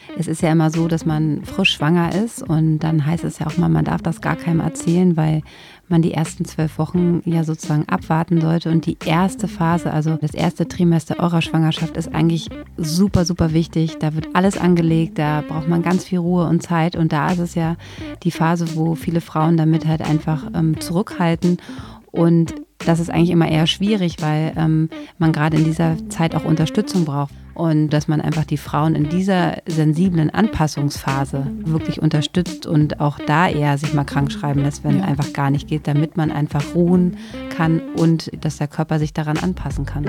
es ist ja immer so, dass man frisch schwanger ist und dann heißt es ja auch mal, man darf das gar keinem erzählen, weil man die ersten 12 Wochen ja sozusagen abwarten sollte. Und die erste Phase, also das erste Trimester eurer Schwangerschaft, ist eigentlich super, super wichtig. Da wird alles angelegt, da braucht man ganz viel Ruhe und Zeit. Und da ist es ja die Phase, wo viele Frauen damit halt einfach zurückhalten. Und das ist eigentlich immer eher schwierig, weil man gerade in dieser Zeit auch Unterstützung braucht. Und dass man einfach die Frauen in dieser sensiblen Anpassungsphase wirklich unterstützt und auch da eher sich mal krank schreiben lässt, wenn einfach gar nicht geht, damit man einfach ruhen kann und dass der Körper sich daran anpassen kann.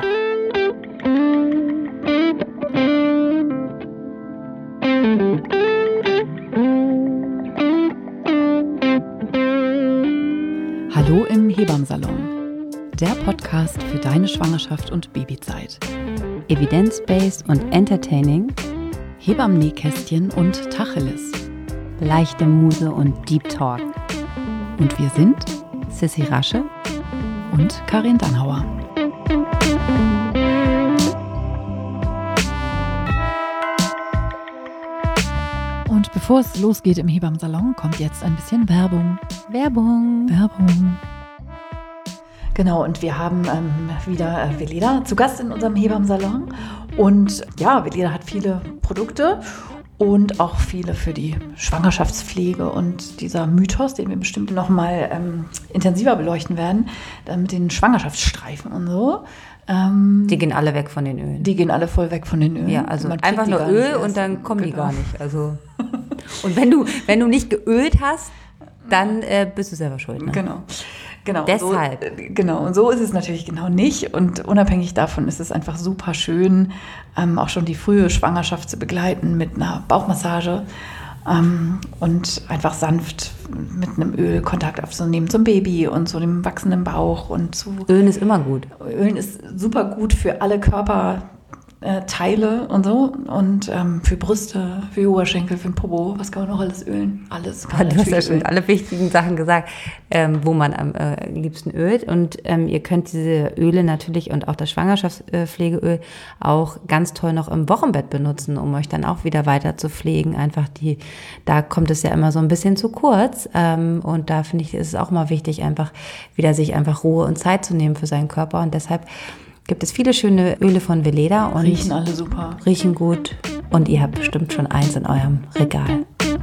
Hallo im Hebammsalon, der Podcast für deine Schwangerschaft und Babyzeit. Evidence-based und entertaining, Hebammen-Nähkästchen und Tacheles. leichte Muse und Deep Talk. Und wir sind Sissi Rasche und Karin Dannhauer. Und bevor es losgeht im Hebammsalon, kommt jetzt ein bisschen Werbung. Genau, und wir haben wieder Veleda zu Gast in unserem Hebammsalon. Und ja, Veleda hat viele Produkte und auch viele für die Schwangerschaftspflege. Und dieser Mythos, den wir bestimmt noch mal intensiver beleuchten werden, dann mit den Schwangerschaftsstreifen und so. Die gehen alle weg von den Ölen. Die gehen alle voll weg von den Ölen. Ja, also einfach nur Öl und dann kommen die gar nicht. Also und wenn du nicht geölt hast, dann bist du selber schuld. Ne? Genau. Deshalb. Und so ist es natürlich genau nicht. Und unabhängig davon ist es einfach super schön, auch schon die frühe Schwangerschaft zu begleiten mit einer Bauchmassage und einfach sanft mit einem Öl Kontakt aufzunehmen zum Baby und zu dem wachsenden Bauch. Ölen ist immer gut. Ölen ist super gut für alle Körperteile und so und für Brüste, für die Oberschenkel, für den Popo, was kann man noch alles ölen? Alles kann man. Du hast ja schon alle wichtigen Sachen gesagt, wo man am liebsten ölt. Und ihr könnt diese Öle natürlich und auch das Schwangerschaftspflegeöl auch ganz toll noch im Wochenbett benutzen, um euch dann auch wieder weiter zu pflegen. Da kommt es ja immer so ein bisschen zu kurz. Und da finde ich, ist es auch mal wichtig, sich Ruhe und Zeit zu nehmen für seinen Körper. Und deshalb gibt es viele schöne Öle von Veleda und riechen alle super. Riechen gut und ihr habt bestimmt schon eins in eurem Regal.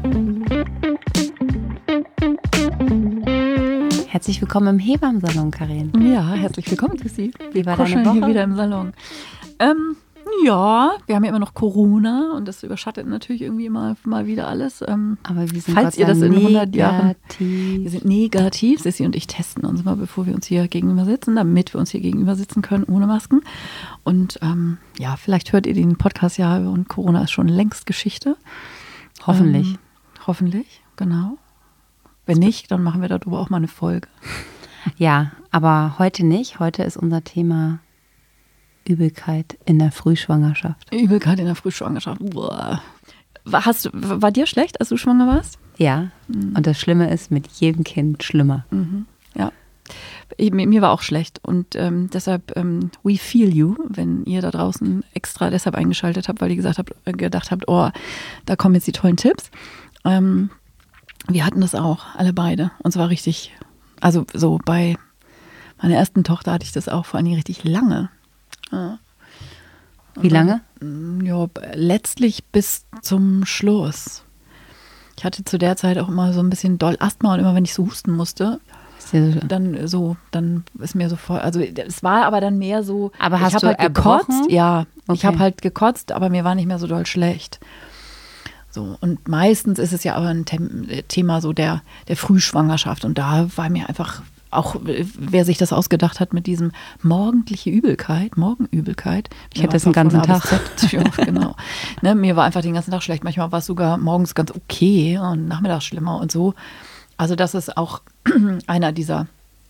Herzlich willkommen im Hebammsalon, Karin. Ja, herzlich willkommen, Sissi. Wie war deine Woche? Hier wieder im Salon. Ja, wir haben ja immer noch Corona und das überschattet natürlich irgendwie mal wieder alles. Aber wir sind falls ihr das in 100 Jahren... negativ. Wir sind negativ. Sissi und ich testen uns mal, bevor wir uns hier gegenüber sitzen, damit wir uns hier gegenüber sitzen können ohne Masken. Und vielleicht hört ihr den Podcast ja und Corona ist schon längst Geschichte. Hoffentlich. Hoffentlich, genau. Wenn nicht, dann machen wir darüber auch mal eine Folge. Ja, aber heute nicht. Heute ist unser Thema Übelkeit in der Frühschwangerschaft. Übelkeit in der Frühschwangerschaft. Boah. War dir schlecht, als du schwanger warst? Ja, und das Schlimme ist, mit jedem Kind schlimmer. Mhm. Ja, mir war auch schlecht und deshalb we feel you, wenn ihr da draußen extra deshalb eingeschaltet habt, weil ihr gedacht habt, oh, da kommen jetzt die tollen Tipps. Wir hatten das auch, alle beide. Und zwar richtig, also so bei meiner ersten Tochter hatte ich das auch vor allem richtig lange. Ja. Wie lange? Ja, letztlich bis zum Schluss. Ich hatte zu der Zeit auch immer so ein bisschen doll Asthma und immer wenn ich so husten musste, dann ist mir so voll, also es war aber dann mehr so, aber hast ich habe halt gekotzt, ja, okay. Ich habe halt gekotzt, aber mir war nicht mehr so doll schlecht. So, und meistens ist es ja aber ein Thema so der Frühschwangerschaft und da war mir einfach auch, wer sich das ausgedacht hat mit diesem Morgenübelkeit. Ich hätte das den ganzen Tag. Ja, genau. Ne, mir war einfach den ganzen Tag schlecht. Manchmal war es sogar morgens ganz okay und nachmittags schlimmer und so. Also das ist auch einer dieser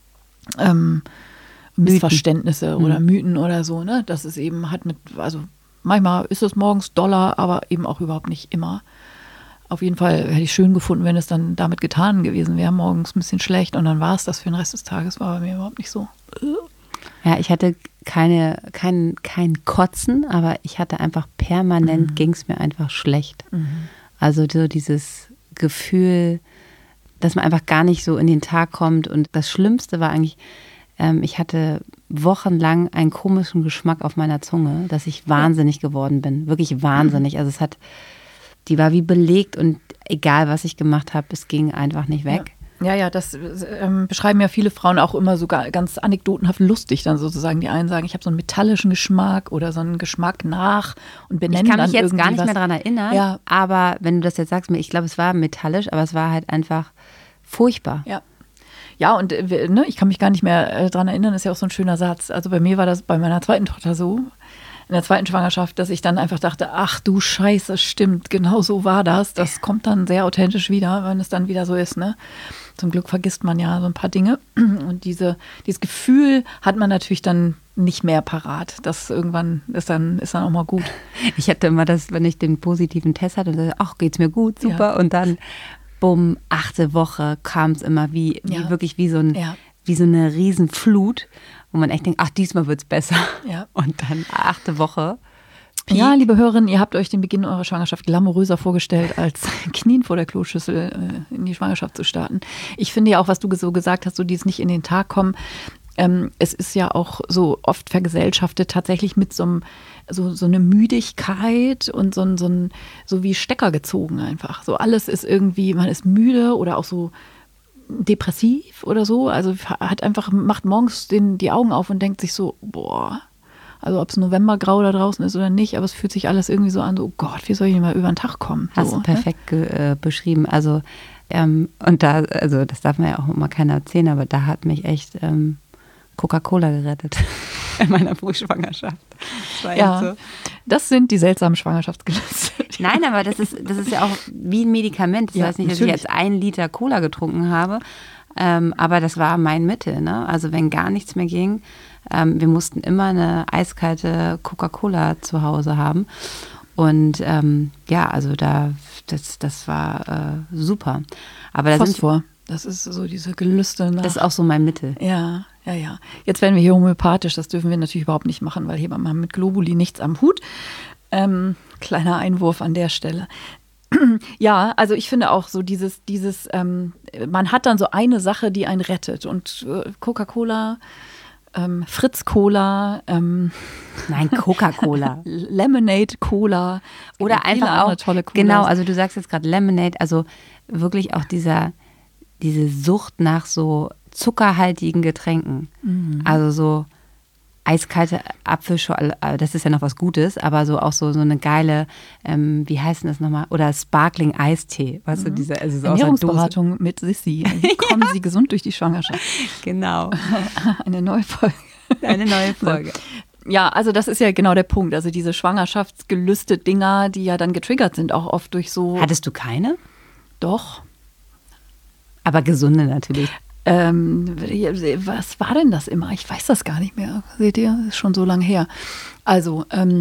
Missverständnisse oder Mythen oder so. Ne? Das ist eben also manchmal ist es morgens doller, aber eben auch überhaupt nicht immer. Auf jeden Fall hätte ich schön gefunden, wenn es dann damit getan gewesen wäre, morgens ein bisschen schlecht und dann war es das für den Rest des Tages, war bei mir überhaupt nicht so. Ja, ich hatte kein Kotzen, aber ich hatte einfach permanent, ging es mir einfach schlecht. Also so dieses Gefühl, dass man einfach gar nicht so in den Tag kommt. Und das Schlimmste war eigentlich, ich hatte wochenlang einen komischen Geschmack auf meiner Zunge, dass ich wahnsinnig geworden bin. Wirklich wahnsinnig. Also die war wie belegt und egal, was ich gemacht habe, es ging einfach nicht weg. Ja, das beschreiben ja viele Frauen auch immer sogar ganz anekdotenhaft lustig dann sozusagen. Die einen sagen, ich habe so einen metallischen Geschmack oder so einen Geschmack nach und benennen dann. Ich kann mich jetzt gar nicht mehr daran erinnern, aber wenn du das jetzt sagst, ich glaube, es war metallisch, aber es war halt einfach furchtbar. Ja, und ich kann mich gar nicht mehr daran erinnern, ist ja auch so ein schöner Satz. Also bei mir war das bei meiner zweiten Tochter so, in der zweiten Schwangerschaft, dass ich dann einfach dachte, ach du Scheiße, stimmt, genau so war das. Das kommt dann sehr authentisch wieder, wenn es dann wieder so ist, ne? Zum Glück vergisst man ja so ein paar Dinge. Und dieses Gefühl hat man natürlich dann nicht mehr parat. Das irgendwann ist dann auch mal gut. Ich hatte immer das, wenn ich den positiven Test hatte, und dachte, ach, geht's mir gut, super. Ja. Und dann, bumm, 8. Woche kam es immer wie wirklich wie so eine Riesenflut, wo man echt denkt, ach, diesmal wird's besser. Ja. Und dann 8. Woche. Peak. Ja, liebe Hörerinnen, ihr habt euch den Beginn eurer Schwangerschaft glamouröser vorgestellt, als Knien vor der Kloschüssel in die Schwangerschaft zu starten. Ich finde ja auch, was du so gesagt hast, so dieses nicht in den Tag kommen, es ist ja auch so oft vergesellschaftet tatsächlich mit so eine Müdigkeit und so wie Stecker gezogen einfach. So alles ist irgendwie, man ist müde oder auch so depressiv oder so. Also macht morgens die Augen auf und denkt sich so, boah, also ob es Novembergrau da draußen ist oder nicht, aber es fühlt sich alles irgendwie so an, so, oh Gott, wie soll ich mal über den Tag kommen? Hast du perfekt beschrieben. Also, und da, also das darf man ja auch immer keiner erzählen, aber da hat mich echt Coca-Cola gerettet in meiner Frühschwangerschaft. Das sind die seltsamen Schwangerschaftsgelüste. Nein, aber das ist ja auch wie ein Medikament. Das heißt nicht, dass ich jetzt 1 Liter Cola getrunken habe, aber das war mein Mittel. Ne? Also wenn gar nichts mehr ging, wir mussten immer eine eiskalte Coca-Cola zu Hause haben. Und also das war super. Aber Phosphor, das ist so diese Gelüste. Das ist auch so mein Mittel. Ja. Jetzt werden wir hier homöopathisch, das dürfen wir natürlich überhaupt nicht machen, weil Hebammen haben mit Globuli nichts am Hut. Kleiner Einwurf an der Stelle. Ja, also ich finde auch so dieses man hat dann so eine Sache, die einen rettet. Und Coca-Cola, Fritz-Cola, nein, Coca-Cola. Lemonade-Cola. Oder einfach auch, tolle Cola. Genau, also du sagst jetzt gerade Lemonade, also wirklich auch diese Sucht nach so zuckerhaltigen Getränken. Also so eiskalte Apfelschorle, das ist ja noch was Gutes, aber so auch so eine geile, wie heißt denn das nochmal? Oder Sparkling Eistee. Weißt du, diese Ernährungsberatung mit Sissi. Wie kommen Sie gesund durch die Schwangerschaft? Genau. Eine neue Folge. Eine neue Folge. Ja, also das ist ja genau der Punkt. Also diese Schwangerschaftsgelüste-Dinger, die ja dann getriggert sind, auch oft durch so. Hattest du keine? Doch. Aber gesunde natürlich. Was war denn das immer? Ich weiß das gar nicht mehr. Seht ihr? Ist schon so lange her. Also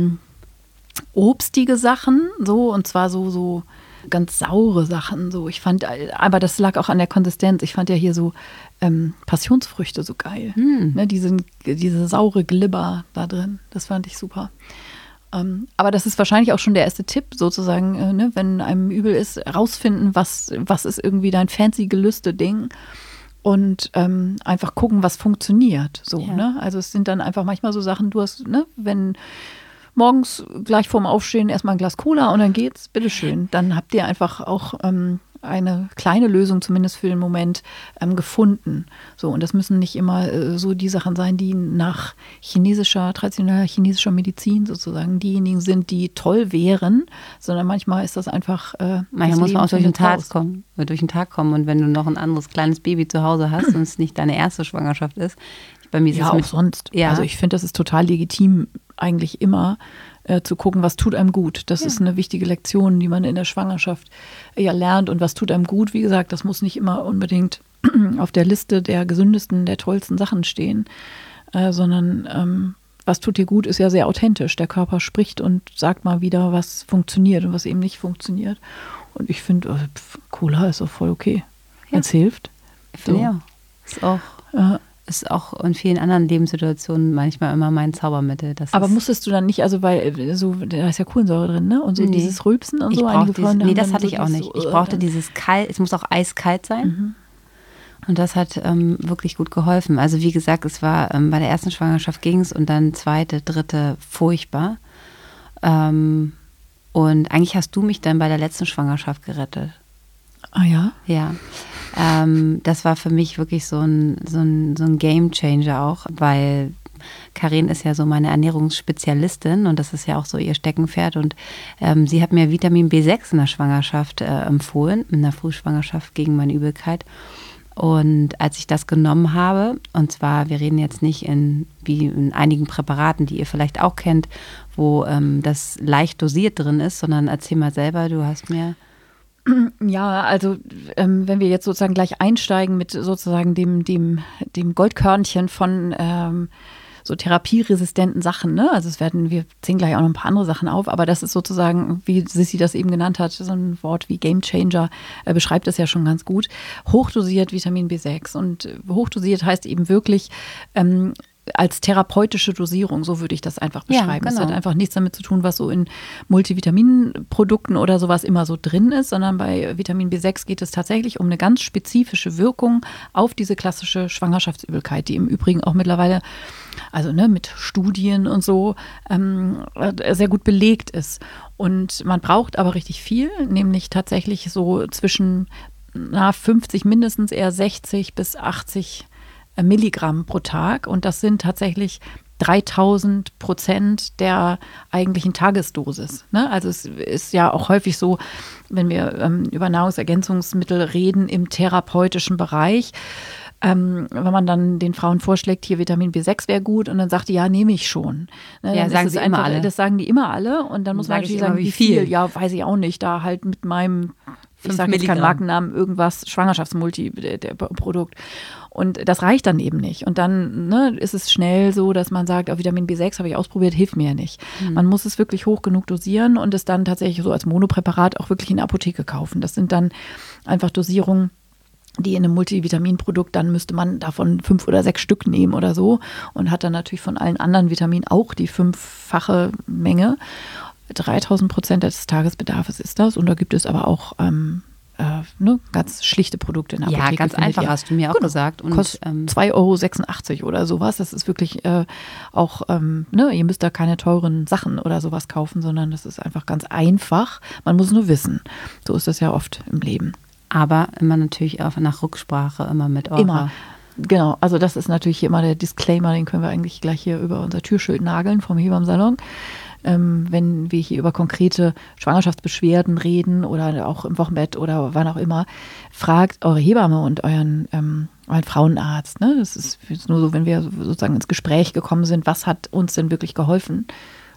obstige Sachen, so, und zwar so ganz saure Sachen. So. Ich fand, aber das lag auch an der Konsistenz. Ich fand ja hier so Passionsfrüchte so geil. Ne, diese saure Glibber da drin. Das fand ich super. Aber das ist wahrscheinlich auch schon der erste Tipp, sozusagen, ne, wenn einem übel ist, rausfinden, was ist irgendwie dein fancy Gelüste-Ding. Und einfach gucken, was funktioniert. So, ja. Ne? Also es sind dann einfach manchmal so Sachen, du hast, ne, wenn morgens gleich vorm Aufstehen erstmal ein Glas Cola und dann geht's, bitteschön. Dann habt ihr einfach auch eine kleine Lösung zumindest für den Moment gefunden. So, und das müssen nicht immer so die Sachen sein, die nach traditioneller chinesischer Medizin sozusagen diejenigen sind, die toll wären, sondern manchmal ist das einfach manchmal muss man auch durch den Tag kommen und wenn du noch ein anderes kleines Baby zu Hause hast und es nicht deine erste Schwangerschaft ist. Bei mir ist ja, es auch sonst. Ja. Also ich finde, das ist total legitim, eigentlich immer zu gucken, was tut einem gut. Das ist eine wichtige Lektion, die man in der Schwangerschaft ja lernt. Und was tut einem gut, wie gesagt, das muss nicht immer unbedingt auf der Liste der gesündesten, der tollsten Sachen stehen, sondern was tut dir gut, ist ja sehr authentisch. Der Körper spricht und sagt mal wieder, was funktioniert und was eben nicht funktioniert. Und ich finde, Cola ist auch voll okay. Ja. Es hilft. So. Ja, ist auch ist auch in vielen anderen Lebenssituationen manchmal immer mein Zaubermittel. Aber musstest du dann nicht, also weil so, da ist ja Kohlensäure drin, ne? Und so dieses Rülpsen und so. Das hatte ich auch nicht. Ich brauchte dieses kalt, es muss auch eiskalt sein. Mhm. Und das hat wirklich gut geholfen. Also wie gesagt, es war bei der ersten Schwangerschaft ging es und dann zweite, dritte furchtbar. Und eigentlich hast du mich dann bei der letzten Schwangerschaft gerettet. Ah ja? Ja. Das war für mich wirklich so ein Game Changer auch, weil Karin ist ja so meine Ernährungsspezialistin und das ist ja auch so ihr Steckenpferd. Und sie hat mir Vitamin B6 in der Schwangerschaft empfohlen, in der Frühschwangerschaft gegen meine Übelkeit. Und als ich das genommen habe, und zwar, wir reden jetzt nicht wie in einigen Präparaten, die ihr vielleicht auch kennt, wo das leicht dosiert drin ist, sondern erzähl mal selber, du hast mir... Ja, also wenn wir jetzt sozusagen gleich einsteigen mit sozusagen dem Goldkörnchen von so therapieresistenten Sachen, ne? Also wir zählen gleich auch noch ein paar andere Sachen auf, aber das ist sozusagen, wie Sissi das eben genannt hat, so ein Wort wie Game Changer beschreibt das ja schon ganz gut. Hochdosiert Vitamin B6 und hochdosiert heißt eben wirklich als therapeutische Dosierung, so würde ich das einfach beschreiben. Ja, genau. Es hat einfach nichts damit zu tun, was so in Multivitaminprodukten oder sowas immer so drin ist, sondern bei Vitamin B6 geht es tatsächlich um eine ganz spezifische Wirkung auf diese klassische Schwangerschaftsübelkeit, die im Übrigen auch mittlerweile, also mit Studien und so, sehr gut belegt ist. Und man braucht aber richtig viel, nämlich tatsächlich so zwischen 50 mindestens eher 60 bis 80 Milligramm pro Tag und das sind tatsächlich 3000% der eigentlichen Tagesdosis. Ne? Also es ist ja auch häufig so, wenn wir über Nahrungsergänzungsmittel reden im therapeutischen Bereich, wenn man dann den Frauen vorschlägt, hier Vitamin B6 wäre gut und dann sagt die, ja, nehme ich schon. Ne, ja, sagen sie immer alle. Das sagen die immer alle und dann muss man natürlich sagen, wie viel? Ja, weiß ich auch nicht, da halt mit meinem, ich sage jetzt keinen Markennamen, irgendwas, Schwangerschaftsmulti-Produkt. Und das reicht dann eben nicht. Und dann ist es schnell so, dass man sagt, oh, Vitamin B6 habe ich ausprobiert, hilft mir ja nicht. Man muss es wirklich hoch genug dosieren und es dann tatsächlich so als Monopräparat auch wirklich in der Apotheke kaufen. Das sind dann einfach Dosierungen, die in einem Multivitaminprodukt, dann müsste man davon 5 oder 6 Stück nehmen oder so und hat dann natürlich von allen anderen Vitaminen auch die 5-fache Menge. 3000% des Tagesbedarfs ist das und da gibt es aber auch ganz schlichte Produkte in der Apotheke. Ja, ganz einfach, hast du mir auch gesagt. Und kostet 2,86 € oder sowas. Das ist wirklich auch, ihr müsst da keine teuren Sachen oder sowas kaufen, sondern das ist einfach ganz einfach. Man muss nur wissen. So ist das ja oft im Leben. Aber immer natürlich auch nach Rücksprache, immer mit eurer... Immer. Genau, also das ist natürlich immer der Disclaimer, den können wir eigentlich gleich hier über unser Türschild nageln vom Hebammensalon. Wenn wir hier über konkrete Schwangerschaftsbeschwerden reden oder auch im Wochenbett oder wann auch immer, fragt eure Hebamme und euren Frauenarzt. Ne? Das ist jetzt nur so, wenn wir sozusagen ins Gespräch gekommen sind, was hat uns denn wirklich geholfen?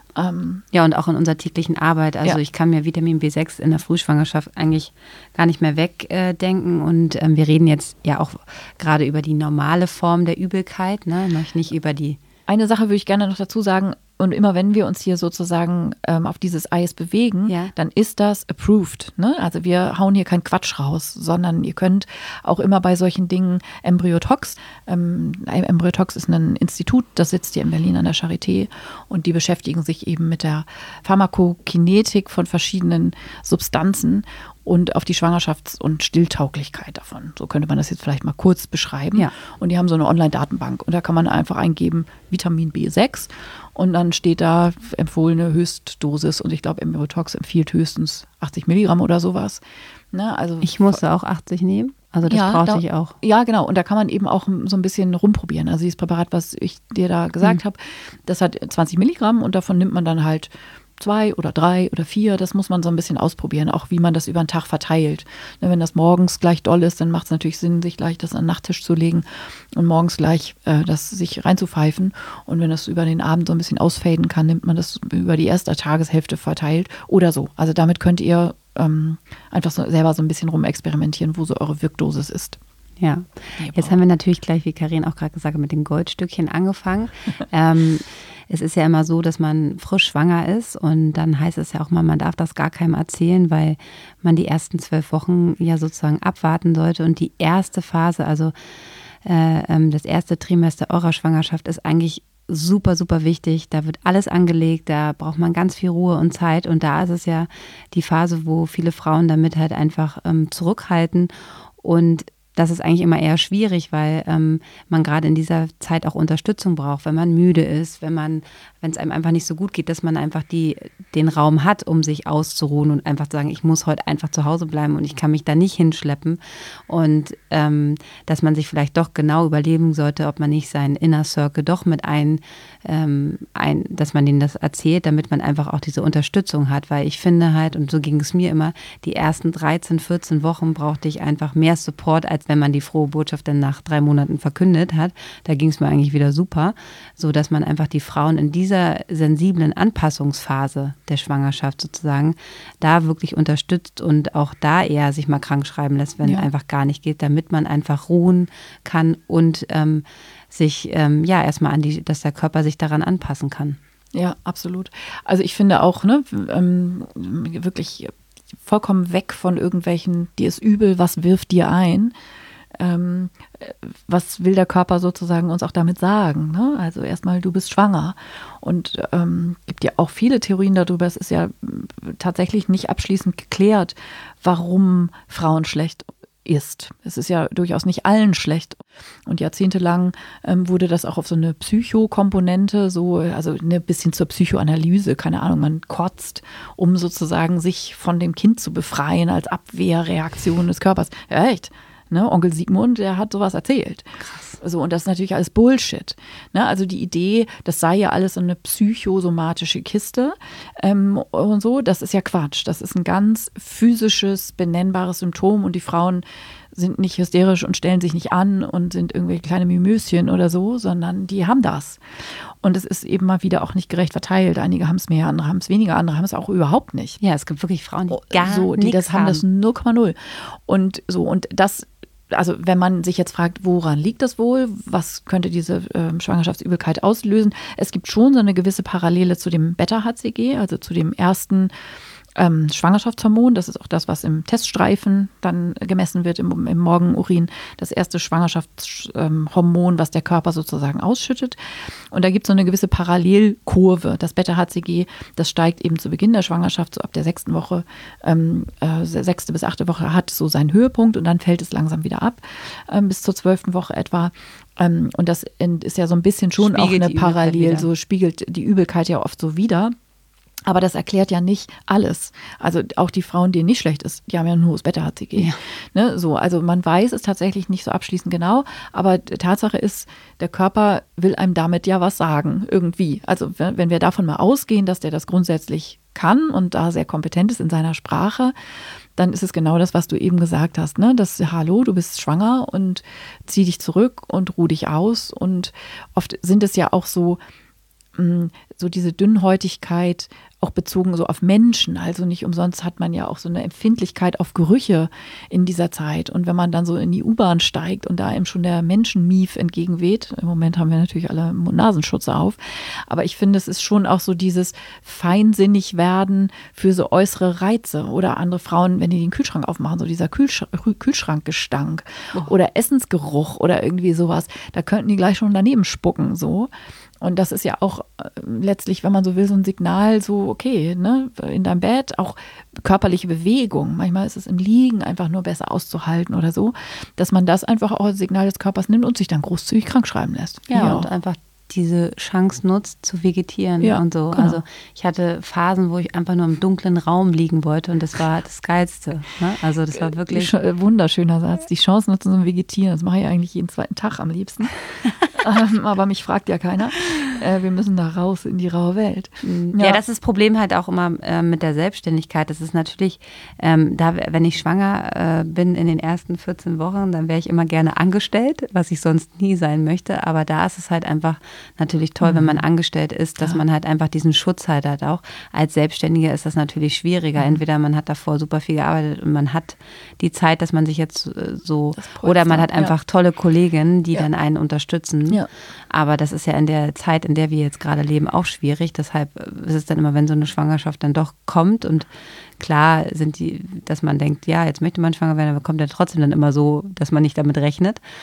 Ja, und auch in unserer täglichen Arbeit. Also ich kann mir Vitamin B6 in der Frühschwangerschaft eigentlich gar nicht mehr wegdenken. Und wir reden jetzt ja auch gerade über die normale Form der Übelkeit, ne? Nicht über die... Eine Sache würde ich gerne noch dazu sagen. Und immer wenn wir uns hier sozusagen auf dieses Eis bewegen, dann ist das approved. Ne? Also wir hauen hier keinen Quatsch raus, sondern ihr könnt auch immer bei solchen Dingen Embryotox. Embryotox ist ein Institut, das sitzt hier in Berlin an der Charité und die beschäftigen sich eben mit der Pharmakokinetik von verschiedenen Substanzen und auf die Schwangerschafts- und Stilltauglichkeit davon. So könnte man das jetzt vielleicht mal kurz beschreiben. Ja. Und die haben so eine Online-Datenbank und da kann man einfach eingeben Vitamin B6 und dann steht da empfohlene Höchstdosis und ich glaube Embryotox empfiehlt höchstens 80 Milligramm oder sowas. Ne, also ich musste auch 80 nehmen. Also das brauchte ich auch. Ja, genau. Und da kann man eben auch so ein bisschen rumprobieren. Also dieses Präparat, was ich dir da gesagt habe, das hat 20 Milligramm und davon nimmt man dann halt 2 oder 3 oder 4, das muss man so ein bisschen ausprobieren, auch wie man das über den Tag verteilt. Wenn das morgens gleich doll ist, dann macht es natürlich Sinn, sich gleich das an den Nachttisch zu legen und morgens gleich das sich reinzupfeifen. Und wenn das über den Abend so ein bisschen ausfaden kann, nimmt man das über die erste Tageshälfte verteilt oder so. Also damit könnt ihr einfach so selber so ein bisschen rumexperimentieren, wo so eure Wirkdosis ist. Ja, jetzt haben wir natürlich gleich, wie Karin auch gerade gesagt hat, mit den Goldstückchen angefangen. Es ist ja immer so, dass man frisch schwanger ist und dann heißt es ja auch mal, man darf das gar keinem erzählen, weil man die ersten 12 Wochen ja sozusagen abwarten sollte und die erste Phase, also das erste Trimester eurer Schwangerschaft ist eigentlich super, super wichtig. Da wird alles angelegt, da braucht man ganz viel Ruhe und Zeit. Und da ist es ja die Phase, wo viele Frauen damit halt einfach zurückhalten. Und das ist eigentlich immer eher schwierig, weil man gerade in dieser Zeit auch Unterstützung braucht, wenn man müde ist, wenn es einem einfach nicht so gut geht, dass man einfach den Raum hat, um sich auszuruhen und einfach zu sagen, ich muss heute einfach zu Hause bleiben und ich kann mich da nicht hinschleppen. Und dass man sich vielleicht doch genau überlegen sollte, ob man nicht seinen Inner Circle doch mit dass man denen das erzählt, damit man einfach auch diese Unterstützung hat. Weil ich finde halt, und so ging es mir immer, die ersten 13, 14 Wochen brauchte ich einfach mehr Support, als wenn man die frohe Botschaft dann nach 3 Monaten verkündet hat. Da ging es mir eigentlich wieder super, so dass man einfach die Frauen in dieser sensiblen Anpassungsphase der Schwangerschaft sozusagen da wirklich unterstützt und auch da eher sich mal krank schreiben lässt, wenn einfach gar nicht geht, damit man einfach ruhen kann und sich erstmal dass der Körper sich daran anpassen kann. Ja, absolut. Also ich finde auch, wirklich vollkommen weg von irgendwelchen, dir ist übel, was wirft dir ein? Was will der Körper sozusagen uns auch damit sagen? Ne? Also erstmal, du bist schwanger. Und gibt ja auch viele Theorien darüber. Es ist ja tatsächlich nicht abschließend geklärt, warum Frauen schlecht ist. Es ist ja durchaus nicht allen schlecht. Und jahrzehntelang wurde das auch auf so eine Psychokomponente, also ein bisschen zur Psychoanalyse, keine Ahnung, man kotzt, um sozusagen sich von dem Kind zu befreien als Abwehrreaktion des Körpers. Ja, echt. Ne, Onkel Sigmund, der hat sowas erzählt. Krass. So, und das ist natürlich alles Bullshit. Ne, also die Idee, das sei ja alles so eine psychosomatische Kiste und so, das ist ja Quatsch. Das ist ein ganz physisches, benennbares Symptom und die Frauen sind nicht hysterisch und stellen sich nicht an und sind irgendwelche kleine Mimöschen oder so, sondern die haben das. Und es ist eben mal wieder auch nicht gerecht verteilt. Einige haben es mehr, andere haben es weniger, andere haben es auch überhaupt nicht. Ja, es gibt wirklich Frauen, die die das haben. Das 0,0. Und so, und das, also wenn man sich jetzt fragt, woran liegt das wohl? Was könnte diese Schwangerschaftsübelkeit auslösen? Es gibt schon so eine gewisse Parallele zu dem Beta-HCG, also zu dem ersten Schwangerschaftshormon. Das ist auch das, was im Teststreifen dann gemessen wird, im Morgenurin. Das erste Schwangerschaftshormon, was der Körper sozusagen ausschüttet. Und da gibt es so eine gewisse Parallelkurve. Das Beta-HCG, das steigt eben zu Beginn der Schwangerschaft, so ab der 6. Woche, 6. bis 8. Woche hat so seinen Höhepunkt und dann fällt es langsam wieder ab, bis zur 12. Woche etwa. Und das ist ja so ein bisschen schon spiegelt auch eine Parallel, so spiegelt die Übelkeit ja oft so wider. Aber das erklärt ja nicht alles. Also auch die Frauen, denen nicht schlecht ist, die haben ja ein hohes Beta-HCG. Ja. Ne, so, also man weiß es tatsächlich nicht so abschließend genau, aber Tatsache ist, der Körper will einem damit ja was sagen, irgendwie. Also wenn wir davon mal ausgehen, dass der das grundsätzlich kann und da sehr kompetent ist in seiner Sprache, dann ist es genau das, was du eben gesagt hast. Ne? Das, hallo, du bist schwanger und zieh dich zurück und ruh dich aus. Und oft sind es ja auch so diese Dünnhäutigkeit auch bezogen so auf Menschen. Also nicht umsonst hat man ja auch so eine Empfindlichkeit auf Gerüche in dieser Zeit. Und wenn man dann so in die U-Bahn steigt und da eben schon der Menschenmief entgegenweht, im Moment haben wir natürlich alle Nasenschutze auf, aber ich finde, es ist schon auch so dieses feinsinnig werden für so äußere Reize oder andere Frauen, wenn die den Kühlschrank aufmachen, so dieser Kühlschrankgestank oder Essensgeruch oder irgendwie sowas, da könnten die gleich schon daneben spucken, so. Und das ist ja auch letztlich, wenn man so will, so ein Signal, so okay, ne, in deinem Bett, auch körperliche Bewegung. Manchmal ist es im Liegen einfach nur besser auszuhalten oder so, dass man das einfach auch als Signal des Körpers nimmt und sich dann großzügig krank schreiben lässt. Ja, und einfach diese Chance nutzt, zu vegetieren und so. Genau. Also ich hatte Phasen, wo ich einfach nur im dunklen Raum liegen wollte und das war das Geilste. Ne? Also das war wirklich... Wunderschöner Satz. Die Chance nutzen zum Vegetieren. Das mache ich eigentlich jeden zweiten Tag am liebsten. Aber mich fragt ja keiner. Wir müssen da raus in die raue Welt. Ja, das ist das Problem halt auch immer mit der Selbstständigkeit. Das ist natürlich, wenn ich schwanger bin in den ersten 14 Wochen, dann wäre ich immer gerne angestellt, was ich sonst nie sein möchte. Aber da ist es halt einfach natürlich toll, wenn man angestellt ist, dass man halt einfach diesen Schutz halt hat auch. Als Selbstständiger ist das natürlich schwieriger. Entweder man hat davor super viel gearbeitet und man hat die Zeit, dass man sich jetzt oder man hat einfach tolle Kolleginnen, die dann einen unterstützen. Ja. Aber das ist ja in der Zeit, in der wir jetzt gerade leben, auch schwierig. Deshalb ist es dann immer, wenn so eine Schwangerschaft dann doch kommt und klar dass man denkt, ja, jetzt möchte man schwanger werden, aber kommt ja trotzdem dann immer so, dass man nicht damit rechnet.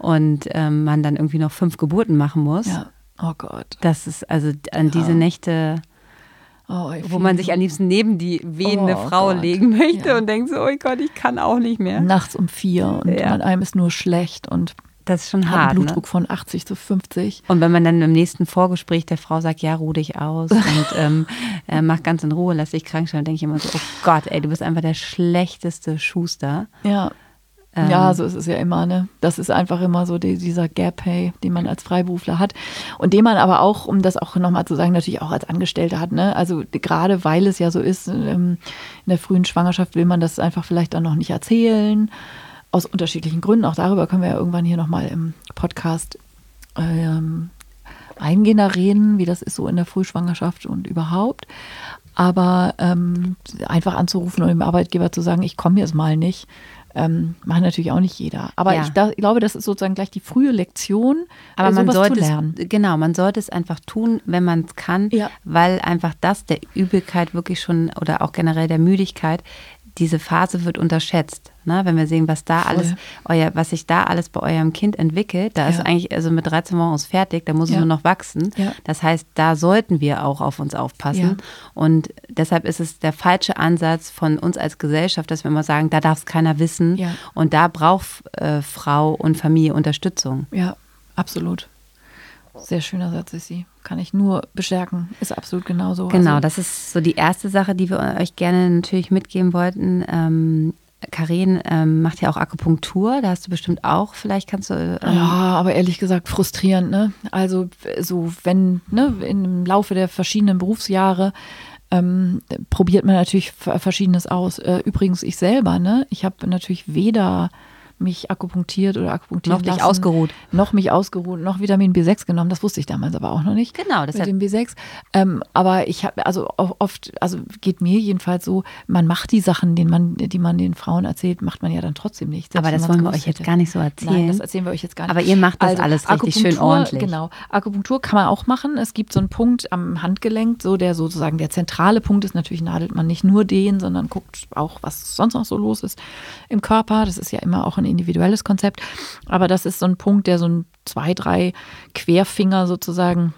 und man dann irgendwie noch 5 Geburten machen muss. Ja, oh Gott. Das ist also an diese Nächte, wo man sich am liebsten neben die wehende Frau legen möchte und denkt so, oh Gott, ich kann auch nicht mehr. Nachts um 4 und einem ist nur schlecht und das ist schon hat hart, einen Blutdruck von 80 zu 50. Und wenn man dann im nächsten Vorgespräch der Frau sagt, ja, ruh dich aus und mach ganz in Ruhe, lass dich krank stellen, dann denke ich immer so, oh Gott, ey, du bist einfach der schlechteste Schuster. Ja. Ja, so ist es ja immer, ne? Das ist einfach immer so dieser Gap Pay, den man als Freiberufler hat und den man aber auch, um das auch nochmal zu sagen, natürlich auch als Angestellter hat, ne? Also gerade weil es ja so ist, in der frühen Schwangerschaft will man das einfach vielleicht dann noch nicht erzählen, aus unterschiedlichen Gründen. Auch darüber können wir ja irgendwann hier nochmal im Podcast eingehender reden, wie das ist so in der Frühschwangerschaft und überhaupt. Aber einfach anzurufen und dem Arbeitgeber zu sagen, ich komme jetzt mal nicht, macht natürlich auch nicht jeder. Aber ich glaube, das ist sozusagen gleich die frühe Lektion, aber man sollte zu lernen. Man sollte es einfach tun, wenn man es kann, weil einfach das der Übelkeit wirklich schon oder auch generell der Müdigkeit, diese Phase wird unterschätzt. Ne? Wenn wir sehen, was da alles, was sich da alles bei eurem Kind entwickelt, da ist eigentlich, also mit 13 Wochen ist fertig, da muss es nur noch wachsen. Ja. Das heißt, da sollten wir auch auf uns aufpassen. Ja. Und deshalb ist es der falsche Ansatz von uns als Gesellschaft, dass wir immer sagen, da darf es keiner wissen. Ja. Und da braucht Frau und Familie Unterstützung. Ja, absolut. Sehr schöner Satz, Sissi. Kann ich nur bestärken. Ist absolut genauso. Genau, das ist so die erste Sache, die wir euch gerne natürlich mitgeben wollten. Karin macht ja auch Akupunktur, da hast du bestimmt auch, vielleicht kannst du... ja, aber ehrlich gesagt frustrierend, ne? Also so, wenn, ne, im Laufe der verschiedenen Berufsjahre probiert man natürlich Verschiedenes aus. Übrigens ich selber, ne? Ich habe natürlich weder mich akupunktiert oder akupunktiert lassen. Noch mich ausgeruht, noch Vitamin B6 genommen. Das wusste ich damals aber auch noch nicht. Genau, das mit dem B6. Aber ich habe, also oft, also geht mir jedenfalls so, man macht die Sachen, die man den Frauen erzählt, macht man ja dann trotzdem nicht. Aber das wollen wir euch jetzt gar nicht so erzählen. Nein, das erzählen wir euch jetzt gar nicht. Aber ihr macht das alles richtig schön ordentlich. Genau. Akupunktur kann man auch machen. Es gibt so einen Punkt am Handgelenk, so der sozusagen der zentrale Punkt ist. Natürlich nadelt man nicht nur den, sondern guckt auch, was sonst noch so los ist im Körper. Das ist ja immer auch ein individuelles Konzept, aber das ist so ein Punkt, der so ein 2, 3 Querfinger sozusagen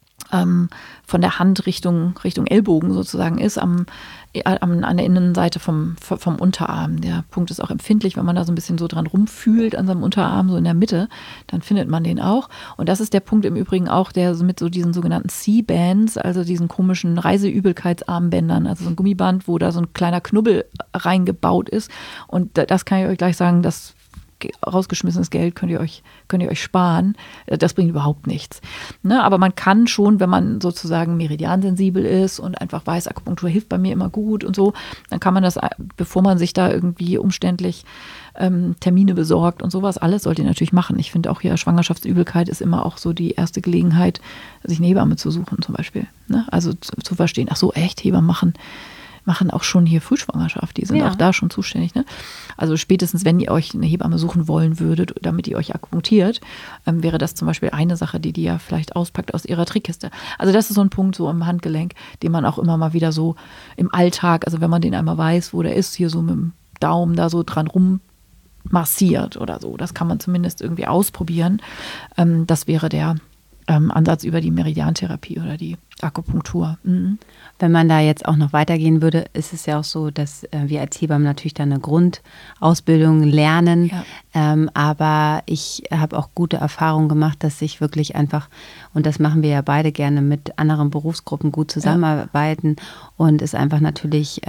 von der Hand Richtung Ellbogen sozusagen ist, an der Innenseite vom Unterarm. Der Punkt ist auch empfindlich, wenn man da so ein bisschen so dran rumfühlt an seinem Unterarm, so in der Mitte, dann findet man den auch. Und das ist der Punkt im Übrigen auch, der mit so diesen sogenannten C-Bands, also diesen komischen Reiseübelkeitsarmbändern, also so ein Gummiband, wo da so ein kleiner Knubbel reingebaut ist. Und das kann ich euch gleich sagen, das rausgeschmissenes Geld könnt ihr euch sparen. Das bringt überhaupt nichts. Ne? Aber man kann schon, wenn man sozusagen meridiansensibel ist und einfach weiß, Akupunktur hilft bei mir immer gut und so, dann kann man das, bevor man sich da irgendwie umständlich Termine besorgt und sowas, alles sollt ihr natürlich machen. Ich finde auch hier Schwangerschaftsübelkeit ist immer auch so die erste Gelegenheit, sich eine Hebamme zu suchen zum Beispiel. Ne? Also zu verstehen, ach so, echt, Hebammen machen auch schon hier Frühschwangerschaft, die sind auch da schon zuständig. Ne? Also spätestens, wenn ihr euch eine Hebamme suchen wollen würdet, damit ihr euch akupunktiert, wäre das zum Beispiel eine Sache, die ja vielleicht auspackt aus ihrer Trickkiste. Also das ist so ein Punkt so am Handgelenk, den man auch immer mal wieder so im Alltag, also wenn man den einmal weiß, wo der ist, hier so mit dem Daumen da so dran rummassiert oder so. Das kann man zumindest irgendwie ausprobieren. Das wäre der Ansatz über die Meridiantherapie oder die Akupunktur. Mhm. Wenn man da jetzt auch noch weitergehen würde, ist es ja auch so, dass wir als Hebammen natürlich dann eine Grundausbildung lernen. Ja. Aber ich habe auch gute Erfahrungen gemacht, dass ich wirklich einfach, und das machen wir ja beide gerne, mit anderen Berufsgruppen gut zusammenarbeiten und es einfach natürlich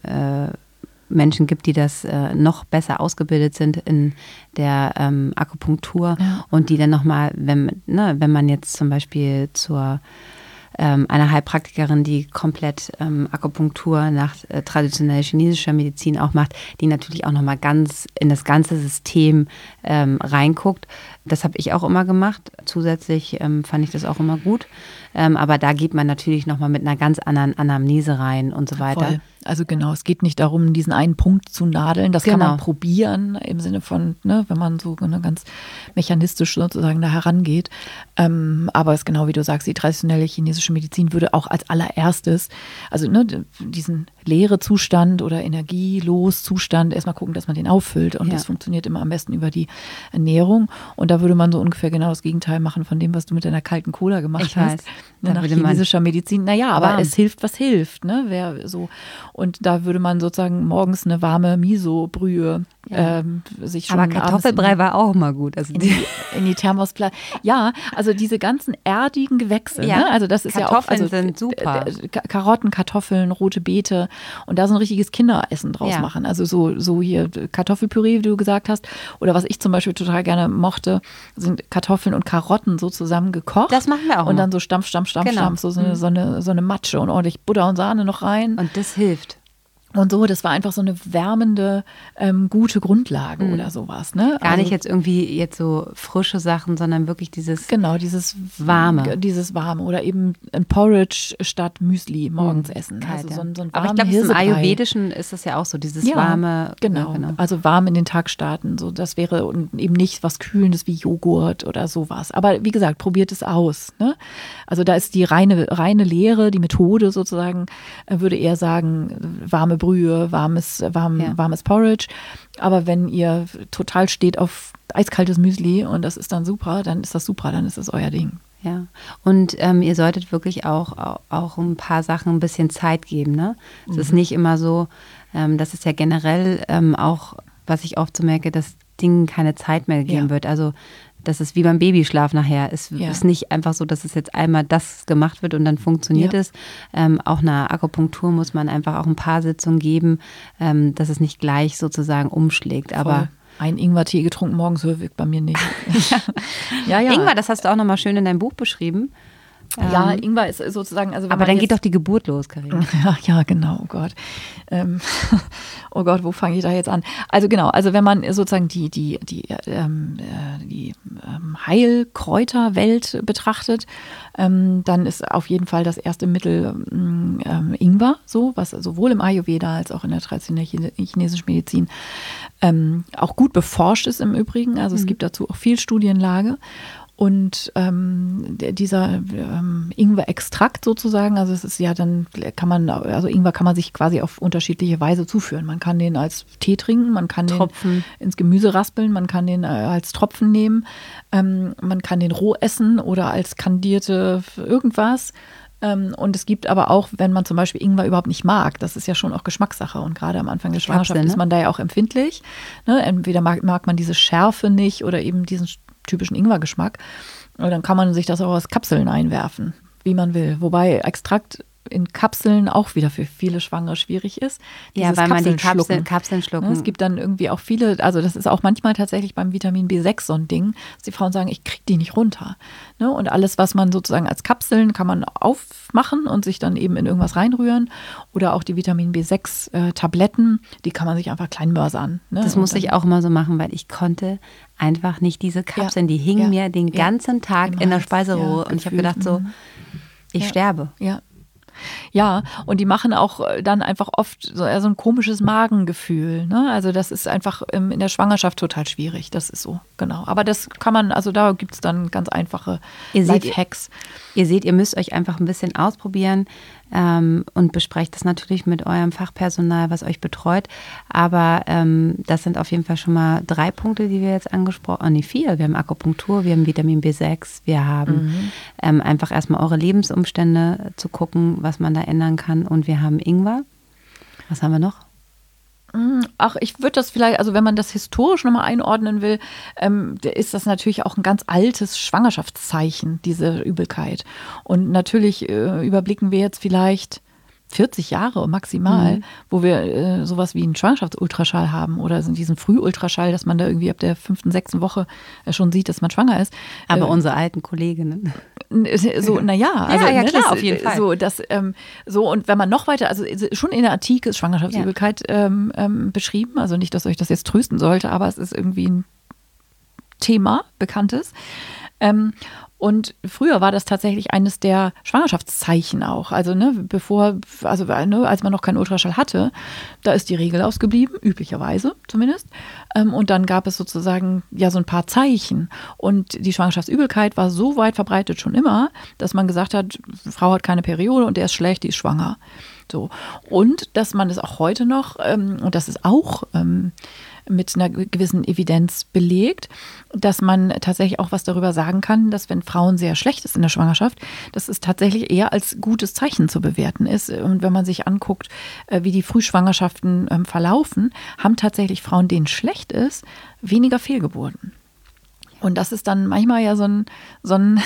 Menschen gibt, die das noch besser ausgebildet sind in der Akupunktur und die dann nochmal, wenn man jetzt zum Beispiel zur einer Heilpraktikerin, die komplett Akupunktur nach traditioneller chinesischer Medizin auch macht, die natürlich auch nochmal ganz in das ganze System reinguckt. Das habe ich auch immer gemacht. Zusätzlich fand ich das auch immer gut. Aber da geht man natürlich nochmal mit einer ganz anderen Anamnese rein und so weiter. Voll. Also genau, es geht nicht darum, diesen einen Punkt zu nadeln. Das kann man probieren im Sinne von, ne, wenn man so ganz mechanistisch sozusagen da herangeht. Aber es ist genau wie du sagst, die traditionelle chinesische Medizin würde auch als allererstes, also ne, diesen leere Zustand oder energielos Zustand erstmal gucken, dass man den auffüllt. Und das funktioniert immer am besten über die Ernährung. Und da würde man so ungefähr genau das Gegenteil machen von dem, was du mit deiner kalten Cola gemacht hast. Ne, nach chinesischer Medizin. Naja, aber es hilft, was hilft. Ne? Wer so. Und da würde man sozusagen morgens eine warme Miso-Brühe sich schon. Aber Kartoffelbrei war auch immer gut. Also in die Thermosplatte. Ja, also diese ganzen erdigen Gewächse. Ja. Ne? Also das ist Kartoffeln ja auch. Also, sind super. Karotten, Kartoffeln, rote Beete und da so ein richtiges Kinderessen draus machen. Also so hier Kartoffelpüree, wie du gesagt hast. Oder was ich zum Beispiel total gerne mochte, sind Kartoffeln und Karotten so zusammen gekocht. Das machen wir auch. Und dann so Stampf, so eine Matsche und ordentlich Butter und Sahne noch rein. Und das hilft. Und so, das war einfach so eine wärmende, gute Grundlage oder sowas. Ne? Gar nicht jetzt irgendwie jetzt so frische Sachen, sondern wirklich dieses Warme. Dieses Warme oder eben ein Porridge statt Müsli morgens essen. Kalt, also so ein warmen aber ich glaube, im Ayurvedischen ist das ja auch so, dieses warme. Genau. Also warm in den Tag starten. So, das wäre eben nicht was Kühlendes wie Joghurt oder sowas. Aber wie gesagt, probiert es aus. Ne? Also da ist die reine Lehre, die Methode sozusagen, würde eher sagen, warme Brühe, warmes Porridge. Aber wenn ihr total steht auf eiskaltes Müsli und das ist dann super, dann ist das super, dann ist das euer Ding. Ja, und ihr solltet wirklich auch ein paar Sachen ein bisschen Zeit geben. Ne? Es ist nicht immer so, das ist ja generell auch, was ich oft so merke, dass Dingen keine Zeit mehr gegeben wird. Also das ist wie beim Babyschlaf nachher. Es ist nicht einfach so, dass es jetzt einmal das gemacht wird und dann funktioniert es. Auch einer Akupunktur muss man einfach auch ein paar Sitzungen geben, dass es nicht gleich sozusagen umschlägt. Voll. Aber ein Ingwertee getrunken morgens wirkt bei mir nicht. ja. Ingwer, das hast du auch nochmal schön in deinem Buch beschrieben. Ja, Ingwer ist sozusagen. Also aber dann geht doch die Geburt los, Karin. Ja, genau, oh Gott. Oh Gott, wo fange ich da jetzt an? Also genau, also wenn man sozusagen die Heilkräuterwelt betrachtet, dann ist auf jeden Fall das erste Mittel Ingwer, so, was sowohl im Ayurveda als auch in der traditionellen chinesischen Medizin auch gut beforscht ist im Übrigen. Also es gibt dazu auch viel Studienlage. Und dieser Ingwer-Extrakt sozusagen, also es ist ja dann, Ingwer kann man sich quasi auf unterschiedliche Weise zuführen. Man kann den als Tee trinken, man kann den ins Gemüse raspeln, man kann den als Tropfen nehmen, man kann den roh essen oder als kandierte irgendwas. Und es gibt aber auch, wenn man zum Beispiel Ingwer überhaupt nicht mag, das ist ja schon auch Geschmackssache und gerade am Anfang der Schwangerschaft ist man da ja auch empfindlich. Ne? Entweder mag man diese Schärfe nicht oder eben diesen typischen Ingwer-Geschmack. Und dann kann man sich das auch aus Kapseln einwerfen, wie man will. Wobei Extrakt in Kapseln auch wieder für viele Schwangere schwierig ist. Ja, weil man die Kapseln schlucken. Es gibt dann irgendwie auch viele, also das ist auch manchmal tatsächlich beim Vitamin B6 so ein Ding, dass die Frauen sagen, ich kriege die nicht runter. Ne? Und alles, was man sozusagen als Kapseln kann man aufmachen und sich dann eben in irgendwas reinrühren. Oder auch die Vitamin B6-Tabletten, die kann man sich einfach klein mörsern. Ne? Das musste ich auch immer so machen, weil ich konnte einfach nicht diese Kapseln, die hingen mir den ganzen Tag in der Speiseröhre und ich habe gedacht so, ich sterbe. Ja, und die machen auch dann einfach oft so ein komisches Magengefühl. Ne? Also das ist einfach in der Schwangerschaft total schwierig. Das ist so, genau. Aber das kann man, also da gibt es dann ganz einfache Life-Hacks. Ihr seht, ihr müsst euch einfach ein bisschen ausprobieren und besprecht das natürlich mit eurem Fachpersonal, was euch betreut. Aber das sind auf jeden Fall schon mal 3 Punkte, die wir jetzt angesprochen haben. 4. Wir haben Akupunktur, wir haben Vitamin B6, wir haben einfach erstmal eure Lebensumstände zu gucken, was man da ändern kann. Und wir haben Ingwer. Was haben wir noch? Ach, ich würde das vielleicht, also wenn man das historisch nochmal einordnen will, ist das natürlich auch ein ganz altes Schwangerschaftszeichen, diese Übelkeit. Und natürlich überblicken wir jetzt vielleicht 40 Jahre maximal, wo wir sowas wie einen Schwangerschaftsultraschall haben oder diesen Frühultraschall, dass man da irgendwie ab der 5., 6. Woche schon sieht, dass man schwanger ist. Aber unsere alten Kolleginnen. So, naja, also ja, klar, das, auf jeden Fall. So, und wenn man noch weiter, also schon in der Antike ist Schwangerschaftsübelkeit beschrieben, also nicht, dass euch das jetzt trösten sollte, aber es ist irgendwie ein Thema, bekanntes. Und früher war das tatsächlich eines der Schwangerschaftszeichen auch. Also als man noch keinen Ultraschall hatte, da ist die Regel ausgeblieben, üblicherweise zumindest. Und dann gab es sozusagen ja so ein paar Zeichen. Und die Schwangerschaftsübelkeit war so weit verbreitet schon immer, dass man gesagt hat, Frau hat keine Periode und der ist schlecht, die ist schwanger. So. Und dass man es auch heute noch, und das ist auch mit einer gewissen Evidenz belegt, dass man tatsächlich auch was darüber sagen kann, dass wenn Frauen sehr schlecht ist in der Schwangerschaft, dass es tatsächlich eher als gutes Zeichen zu bewerten ist. Und wenn man sich anguckt, wie die Frühschwangerschaften verlaufen, haben tatsächlich Frauen, denen schlecht ist, weniger Fehlgeburten. Und das ist dann manchmal ja so ein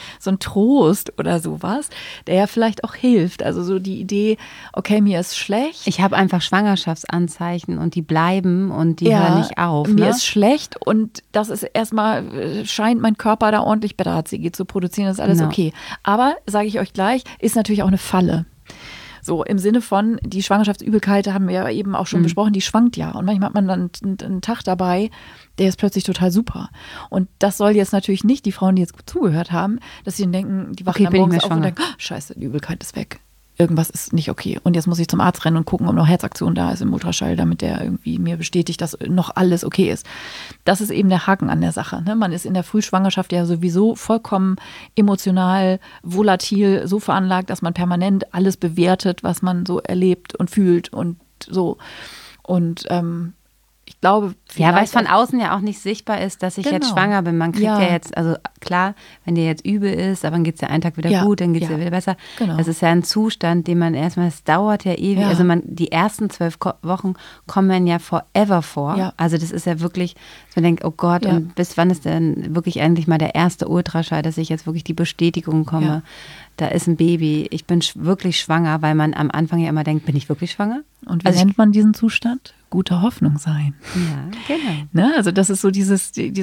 Trost oder sowas, der ja vielleicht auch hilft. Also so die Idee, okay, mir ist schlecht. Ich habe einfach Schwangerschaftsanzeichen und die bleiben und die hören nicht auf. Mir ist schlecht und das ist erstmal, scheint mein Körper da ordentlich Beta-HCG zu produzieren, das ist alles okay. Aber, sage ich euch gleich, ist natürlich auch eine Falle. So im Sinne von, die Schwangerschaftsübelkeit haben wir ja eben auch schon besprochen, die schwankt ja. Und manchmal hat man dann einen Tag dabei, der ist plötzlich total super. Und das soll jetzt natürlich nicht die Frauen, die jetzt gut zugehört haben, dass sie denken, die wachen dann morgens auf und denken, scheiße, die Übelkeit ist weg. Irgendwas ist nicht okay. Und jetzt muss ich zum Arzt rennen und gucken, ob noch Herzaktion da ist im Ultraschall, damit der irgendwie mir bestätigt, dass noch alles okay ist. Das ist eben der Haken an der Sache. Ne? Man ist in der Frühschwangerschaft ja sowieso vollkommen emotional, volatil, so veranlagt, dass man permanent alles bewertet, was man so erlebt und fühlt und so. Und ich glaube, ja, weil es von außen ja auch nicht sichtbar ist, dass ich jetzt schwanger bin. Man kriegt ja jetzt, also klar, wenn dir jetzt übel ist, aber dann geht es ja einen Tag wieder gut, dann geht es ja wieder besser. Genau. Das ist ja ein Zustand, den man erstmal, es dauert ja ewig. Ja. Also die ersten 12 Wochen kommen ja forever vor. Ja. Also das ist ja wirklich, dass man denkt, oh Gott, und bis wann ist denn wirklich endlich mal der erste Ultraschall, dass ich jetzt wirklich die Bestätigung komme. Ja. Da ist ein Baby, ich bin wirklich schwanger, weil man am Anfang ja immer denkt, bin ich wirklich schwanger? Und wie nennt man diesen Zustand? Gute Hoffnung sein. Ja, genau. Ne? Also das ist so diese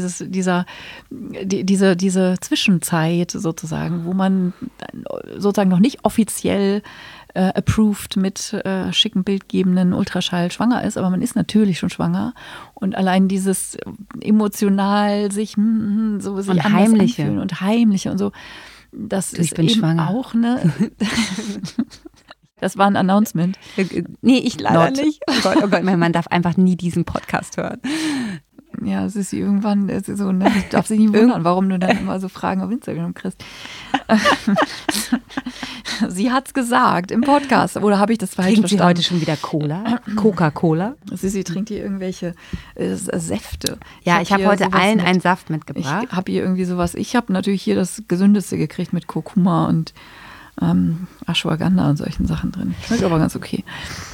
Zwischenzeit sozusagen, wo man sozusagen noch nicht offiziell approved mit schicken bildgebenden Ultraschall schwanger ist, aber man ist natürlich schon schwanger und allein dieses emotional sich so sich und heimliche anfühlen und heimliche und so, das ist eben schwanger. Auch das war ein Announcement. Nee, ich leider nicht. Oh Gott, man darf einfach nie diesen Podcast hören. Ja, es ist irgendwann, es ist so, ne? Ich darf sich nicht wundern, warum du dann immer so Fragen auf Instagram kriegst. Sie hat's gesagt im Podcast, oder habe ich das falsch verstanden? Trinkt sie heute schon wieder Cola? Coca-Cola? Sie trinkt hier irgendwelche Säfte. Ja, ich habe heute allen einen Saft mitgebracht. Ich habe hier irgendwie sowas, ich habe natürlich hier das Gesündeste gekriegt mit Kurkuma und Ashwagandha und solchen Sachen drin. Schmeckt aber ganz okay.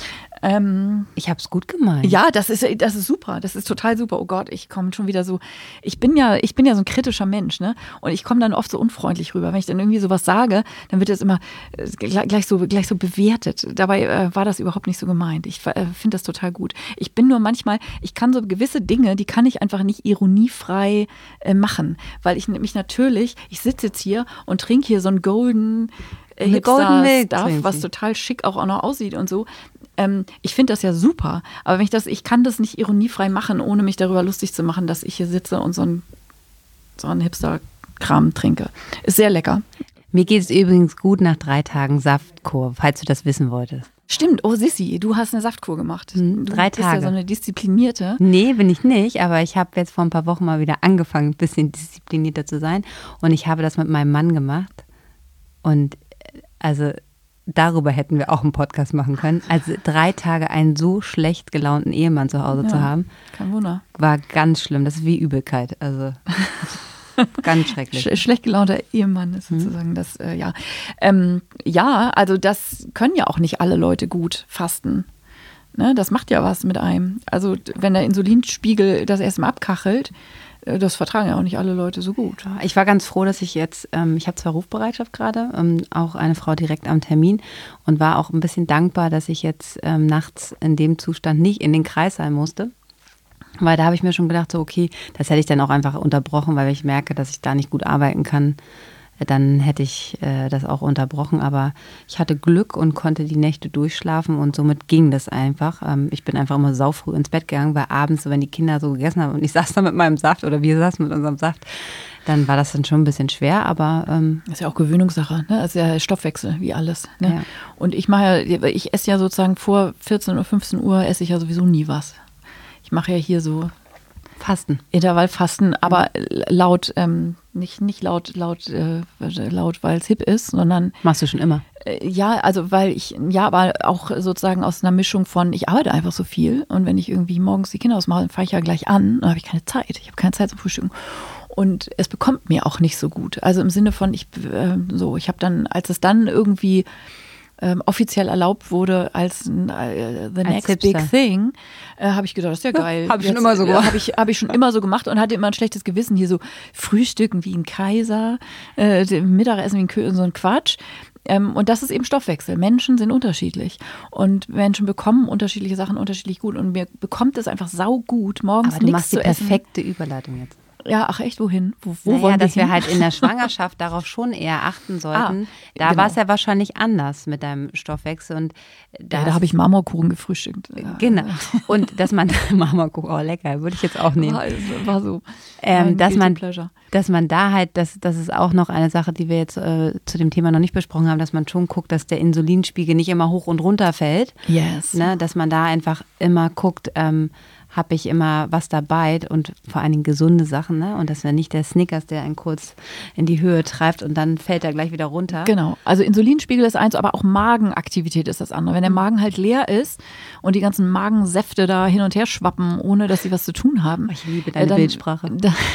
Ich habe es gut gemeint. Ja, das ist super. Das ist total super. Oh Gott, ich komme schon wieder so. Ich bin ja so ein kritischer Mensch, ne? Und ich komme dann oft so unfreundlich rüber. Wenn ich dann irgendwie sowas sage, dann wird das immer gleich so bewertet. Dabei war das überhaupt nicht so gemeint. Ich finde das total gut. Ich bin nur manchmal, ich kann so gewisse Dinge, die kann ich einfach nicht ironiefrei machen, weil ich mich natürlich, ich sitze jetzt hier und trinke hier so einen Golden Stuff, was total schick auch noch aussieht und so. Ich finde das ja super, aber ich kann das nicht ironiefrei machen, ohne mich darüber lustig zu machen, dass ich hier sitze und so einen Hipster-Kram trinke. Ist sehr lecker. Mir geht es übrigens gut nach 3 Tagen Saftkur, falls du das wissen wolltest. Stimmt, oh Sissi, du hast eine Saftkur gemacht. 3 Tage. Du bist ja so eine disziplinierte. Nee, bin ich nicht, aber ich habe jetzt vor ein paar Wochen mal wieder angefangen, ein bisschen disziplinierter zu sein und ich habe das mit meinem Mann gemacht und also darüber hätten wir auch einen Podcast machen können. Also 3 Tage einen so schlecht gelaunten Ehemann zu Hause zu haben, kein Wunder. War ganz schlimm. Das ist wie Übelkeit. Also ganz schrecklich. Schlecht gelaunter Ehemann ist sozusagen das, ja. Ja, also das können ja auch nicht alle Leute gut fasten. Ne? Das macht ja was mit einem. Also wenn der Insulinspiegel das erstmal abkachelt, das vertragen ja auch nicht alle Leute so gut. Ich war ganz froh, dass ich jetzt, ich habe zwar Rufbereitschaft gerade, auch eine Frau direkt am Termin und war auch ein bisschen dankbar, dass ich jetzt nachts in dem Zustand nicht in den Kreis sein musste. Weil da habe ich mir schon gedacht, so okay, das hätte ich dann auch einfach unterbrochen, weil ich merke, dass ich da nicht gut arbeiten kann. Dann hätte ich das auch unterbrochen, aber ich hatte Glück und konnte die Nächte durchschlafen und somit ging das einfach. Ich bin einfach immer saufrüh ins Bett gegangen, weil abends, wenn die Kinder so gegessen haben und ich saß da mit meinem Saft oder wir saßen mit unserem Saft, dann war das dann schon ein bisschen schwer, aber Das ist ja auch Gewöhnungssache, ne? Das ist ja Stoffwechsel, wie alles. Ne? Ja. Und ich esse ja sozusagen vor 14 oder 15 Uhr esse ich ja sowieso nie was. Ich mache ja hier so Fasten. Intervallfasten, aber laut, nicht laut, weil es hip ist, sondern Machst du schon immer? ja, also aber auch sozusagen aus einer Mischung von, ich arbeite einfach so viel und wenn ich irgendwie morgens die Kinder ausmache, dann fahre ich ja gleich an, dann habe ich keine Zeit. Ich habe keine Zeit zum Frühstücken. Und es bekommt mir auch nicht so gut. Also im Sinne von, ich habe dann, als es dann irgendwie offiziell erlaubt wurde als the next Hipster. big thing, habe ich gedacht, das ist ja geil. Hab ich schon immer so gemacht. Habe ich schon immer so gemacht und hatte immer ein schlechtes Gewissen. Hier so Frühstücken wie ein Kaiser, Mittagessen wie ein König, so ein Quatsch. Und das ist eben Stoffwechsel. Menschen sind unterschiedlich und Menschen bekommen unterschiedliche Sachen unterschiedlich gut und mir bekommt es einfach saugut, morgens Aber du nichts machst die zu essen. perfekte Überleitung jetzt. Ja, ach echt, wohin? Wo Naja, wollen wir dass wir hin? halt in der Schwangerschaft darauf schon eher achten sollten. Da genau. war es ja wahrscheinlich anders mit deinem Stoffwechsel. Und Da habe ich Marmorkuchen gefrühstückt. Genau. Und dass man, Marmorkuchen, oh lecker, würde ich jetzt auch nehmen. War so. Dass man da halt, das ist auch noch eine Sache, die wir jetzt zu dem Thema noch nicht besprochen haben, dass man schon guckt, dass der Insulinspiegel nicht immer hoch und runter fällt. Yes. Ne, dass man da einfach immer guckt, habe ich immer was dabei und vor allen Dingen gesunde Sachen, ne? Und dass wir nicht der Snickers, der einen kurz in die Höhe treibt und dann fällt er gleich wieder runter. Genau, also Insulinspiegel ist eins, aber auch Magenaktivität ist das andere. Wenn der Magen halt leer ist und die ganzen Magensäfte da hin und her schwappen, ohne dass sie was zu tun haben. Ich liebe deine Bildsprache.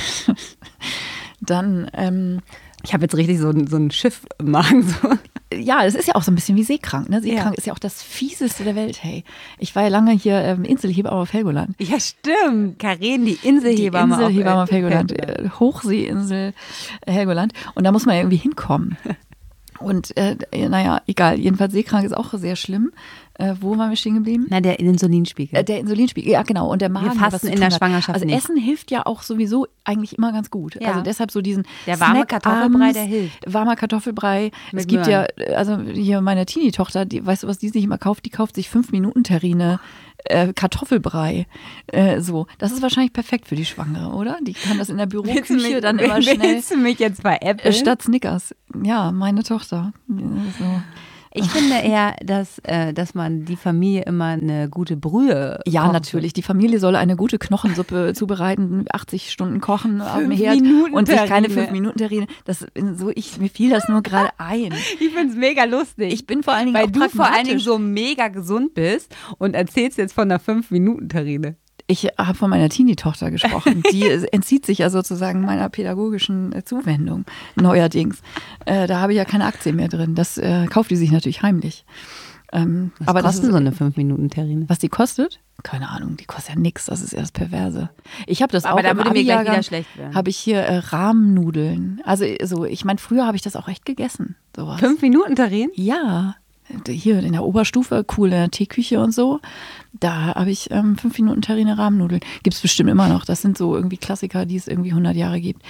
Dann ich habe jetzt richtig so ein Schiff im Magen. So. Ja, es ist ja auch so ein bisschen wie seekrank. Ne? Seekrank ist ja auch das Fieseste der Welt. Hey, ich war ja lange hier Inselhebamme auf Helgoland. Ja, stimmt. Karin, die Inselhebamme auf Helgoland. Hochseeinsel Helgoland. Und da muss man ja irgendwie hinkommen. Und naja, egal. Jedenfalls seekrank ist auch sehr schlimm. Wo waren wir stehen geblieben? Na, der Insulinspiegel. Der Insulinspiegel, ja genau. Und der Magen. Wir fasten in der Schwangerschaft Also nicht. Essen hilft ja auch sowieso eigentlich immer ganz gut. Ja. Also deshalb so diesen der warme Snack Kartoffelbrei, abends, der hilft. Warmer Kartoffelbrei. Mit es gibt Möhren. ja, also hier meine Teenie-Tochter, weißt du, was die sich immer kauft? Die kauft sich 5-Minuten-Terrine Kartoffelbrei. So, das ist wahrscheinlich perfekt für die Schwangere, oder? Die kann das in der Büroküche dann immer schnell. Willst du mich jetzt veräppeln? Statt Snickers. Ja, meine Tochter. So. Ich finde eher, dass man die Familie immer eine gute Brühe Ja, kocht. natürlich. Die Familie soll eine gute Knochensuppe zubereiten, 80 Stunden kochen auf dem 5 Herd Minuten und sich keine Terrine. 5-Minuten-Terrine. Mir fiel das nur gerade ein. Ich finde es mega lustig. Ich bin vor allen Dingen Weil auch du vor allen Dingen pragmatisch. so mega gesund bist und erzählst jetzt von einer 5-Minuten-Terrine. Ich habe von meiner Teenie-Tochter gesprochen. Die entzieht sich ja sozusagen meiner pädagogischen Zuwendung neuerdings. Da habe ich ja keine Aktie mehr drin. Das kauft die sich natürlich heimlich. Was aber das kostet ist, so eine 5-Minuten-Terrine? was die kostet? Keine Ahnung, die kostet ja nichts. Das ist erst Perverse. Ich habe das Aber auch da im würde mir gleich Abi-Jahrgang, wieder schlecht werden. habe ich hier Rahmnudeln. Also so, ich meine, früher habe ich das auch echt gegessen. Sowas. 5-Minuten-Terrine? Ja, hier in der Oberstufe, cool in der Teeküche und so. Da habe ich 5-Minuten-Terrine Rahmnudeln. Gibt es bestimmt immer noch. Das sind so irgendwie Klassiker, die es irgendwie 100 Jahre gibt.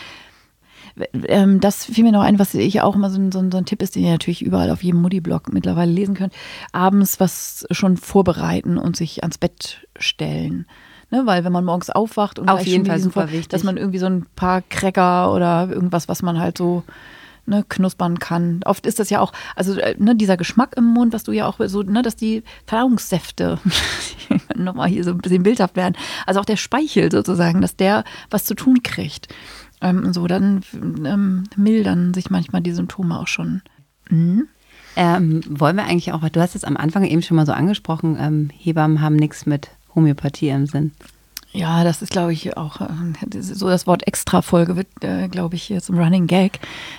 Das fiel mir noch ein, was ich auch immer so ein Tipp ist, den ihr natürlich überall auf jedem Mutti-Blog mittlerweile lesen könnt. Abends was schon vorbereiten und sich ans Bett stellen. Ne, weil wenn man morgens aufwacht und Auf gleich jeden schon Fall diesen super wichtig. dass man irgendwie so ein paar Cracker oder irgendwas, was man halt so knuspern kann. Oft ist das ja auch, also dieser Geschmack im Mund, was du ja auch so, dass die Verdauungssäfte nochmal hier so ein bisschen bildhaft werden. Also auch der Speichel sozusagen, dass der was zu tun kriegt. So, dann mildern sich manchmal die Symptome auch schon. Mhm. Wollen wir eigentlich auch, du hast es am Anfang eben schon mal so angesprochen, Hebammen haben nichts mit Homöopathie im Sinn. Ja, das ist, glaube ich, auch so das Wort Extra-Folge wird, glaube ich, jetzt ein Running Gag.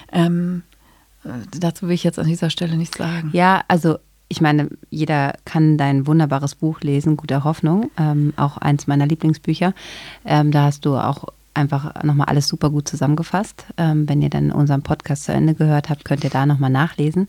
Dazu will ich jetzt an dieser Stelle nichts sagen. Ja, also ich meine, jeder kann dein wunderbares Buch lesen, Guter Hoffnung, auch eins meiner Lieblingsbücher. Da hast du auch einfach nochmal alles super gut zusammengefasst. Wenn ihr dann unseren Podcast zu Ende gehört habt, könnt ihr da nochmal nachlesen.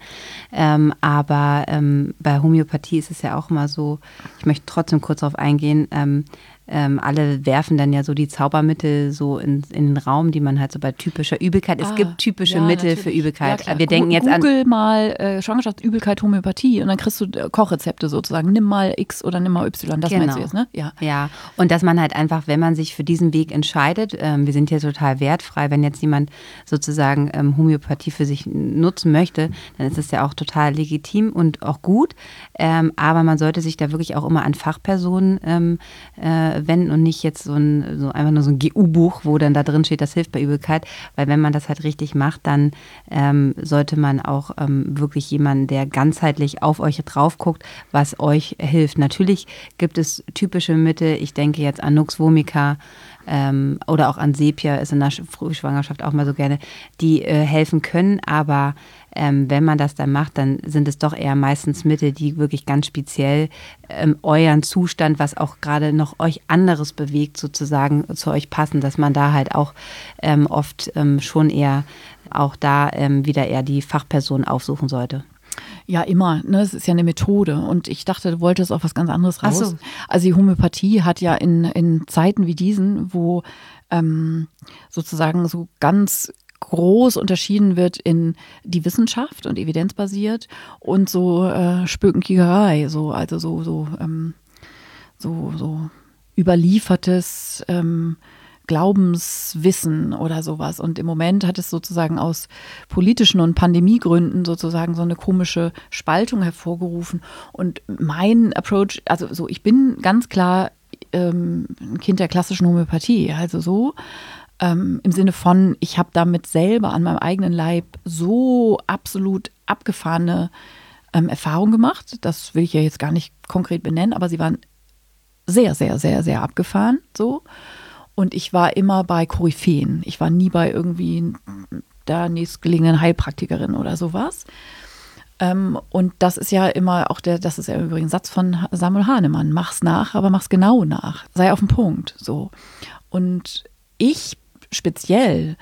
Aber bei Homöopathie ist es ja auch immer so, ich möchte trotzdem kurz darauf eingehen, alle werfen dann ja so die Zaubermittel so in den Raum, die man halt so bei typischer Übelkeit. Es gibt typische Mittel natürlich für Übelkeit. Ja, wir denken jetzt Google mal Schwangerschaftsübelkeit, Homöopathie und dann kriegst du Kochrezepte sozusagen. Nimm mal X oder nimm mal Y. Das meinst du jetzt, ne? Ja, und dass man halt einfach, wenn man sich für diesen Weg entscheidet, wir sind ja total wertfrei, wenn jetzt jemand sozusagen Homöopathie für sich nutzen möchte, dann ist es ja auch total legitim und auch gut. Aber man sollte sich da wirklich auch immer an Fachpersonen wenden und nicht jetzt so einfach nur so ein GU-Buch, wo dann da drin steht, das hilft bei Übelkeit. Weil wenn man das halt richtig macht, dann sollte man auch wirklich jemanden, der ganzheitlich auf euch drauf guckt, was euch hilft. Natürlich gibt es typische Mittel, ich denke jetzt an Nux vomica oder auch an Sepia, ist in der Frühschwangerschaft auch mal so gerne, die helfen können, aber wenn man das dann macht, dann sind es doch eher meistens Mittel, die wirklich ganz speziell euren Zustand, was auch gerade noch euch anderes bewegt, sozusagen zu euch passen, dass man da halt auch oft schon eher auch da wieder eher die Fachperson aufsuchen sollte. Ja, immer. Ne? Es ist ja eine Methode. Und ich dachte, du wolltest auf was ganz anderes raus. Ach so. Also die Homöopathie hat ja in Zeiten wie diesen, wo sozusagen so ganz groß unterschieden wird in die Wissenschaft und evidenzbasiert und so Spökenkickerei, so überliefertes Glaubenswissen oder sowas. Und im Moment hat es sozusagen aus politischen und Pandemiegründen sozusagen so eine komische Spaltung hervorgerufen. Und mein Approach, also so, ich bin ganz klar ein Kind der klassischen Homöopathie, also so im Sinne von, ich habe damit selber an meinem eigenen Leib so absolut abgefahrene Erfahrungen gemacht. Das will ich ja jetzt gar nicht konkret benennen, aber sie waren sehr, sehr, sehr, sehr abgefahren so. Und ich war immer bei Koryphäen. Ich war nie bei irgendwie der nächstgelegenen Heilpraktikerin oder sowas. Und das ist ja immer auch das ist ja übrigens ein Satz von Samuel Hahnemann. Mach's nach, aber mach's genau nach. Sei auf den Punkt. So. Und ich speziell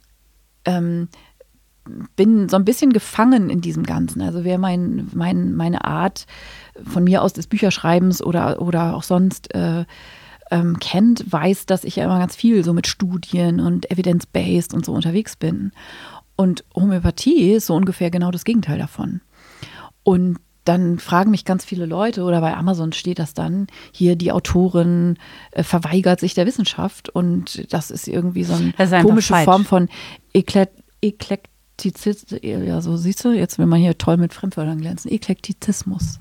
bin so ein bisschen gefangen in diesem Ganzen. Also wer meine Art von mir aus des Bücherschreibens oder auch sonst kennt, weiß, dass ich ja immer ganz viel so mit Studien und evidence-based und so unterwegs bin. Und Homöopathie ist so ungefähr genau das Gegenteil davon. Und dann fragen mich ganz viele Leute, oder bei Amazon steht das dann, hier die Autorin verweigert sich der Wissenschaft und das ist irgendwie so eine komische Form von Eklektizismus. Ja, so siehst du, jetzt will man hier toll mit Fremdwörtern glänzen. Eklektizismus.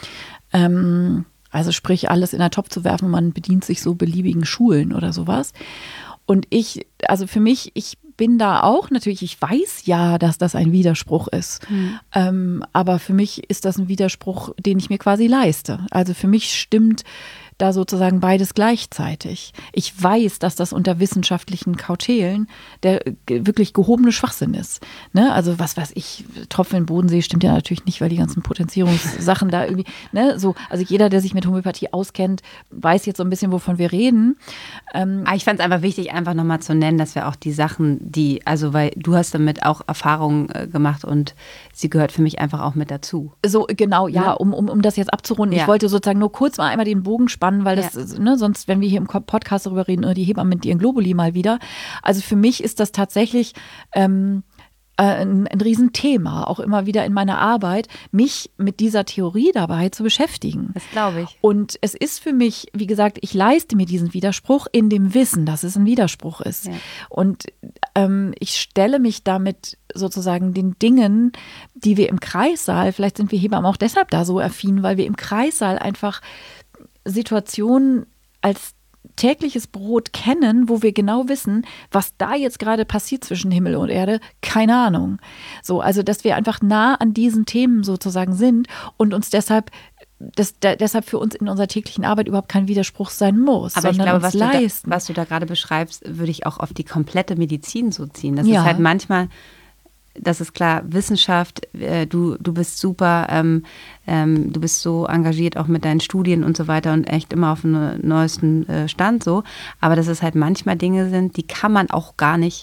Also sprich, alles in einen Topf zu werfen, man bedient sich so beliebigen Schulen oder sowas. Und ich bin da auch natürlich, ich weiß ja, dass das ein Widerspruch ist. Aber für mich ist das ein Widerspruch, den ich mir quasi leiste. Also für mich stimmt da sozusagen beides gleichzeitig. Ich weiß, dass das unter wissenschaftlichen Kautelen der wirklich gehobene Schwachsinn ist. Ne? Also was weiß ich, Tropfen in den Bodensee stimmt ja natürlich nicht, weil die ganzen Potenzierungssachen da irgendwie, ne, so, also jeder, der sich mit Homöopathie auskennt, weiß jetzt so ein bisschen, wovon wir reden. Ich fand es einfach wichtig, einfach nochmal zu nennen, dass wir auch die Sachen, weil du hast damit auch Erfahrungen gemacht und sie gehört für mich einfach auch mit dazu. So, genau, ja, um das jetzt abzurunden. Ja. Ich wollte sozusagen nur kurz mal einmal den Bogen spannen, weil das, sonst, wenn wir hier im Podcast darüber reden, die Hebammen mit ihren Globuli mal wieder. Also für mich ist das tatsächlich ein Riesenthema, auch immer wieder in meiner Arbeit, mich mit dieser Theorie dabei zu beschäftigen. Das glaube ich. Und es ist für mich, wie gesagt, ich leiste mir diesen Widerspruch in dem Wissen, dass es ein Widerspruch ist. Ja. Und ich stelle mich damit sozusagen den Dingen, die wir im Kreissaal, vielleicht sind wir Hebammen auch deshalb da so affin, weil wir im Kreissaal einfach Situationen als tägliches Brot kennen, wo wir genau wissen, was da jetzt gerade passiert zwischen Himmel und Erde, keine Ahnung. So, also dass wir einfach nah an diesen Themen sozusagen sind und uns deshalb für uns in unserer täglichen Arbeit überhaupt kein Widerspruch sein muss. Aber ich glaube, was du da gerade beschreibst, würde ich auch auf die komplette Medizin so ziehen. Das ist halt manchmal, das ist klar, Wissenschaft, du bist super, du bist so engagiert auch mit deinen Studien und so weiter und echt immer auf dem neuesten Stand so. Aber dass es halt manchmal Dinge sind, die kann man auch gar nicht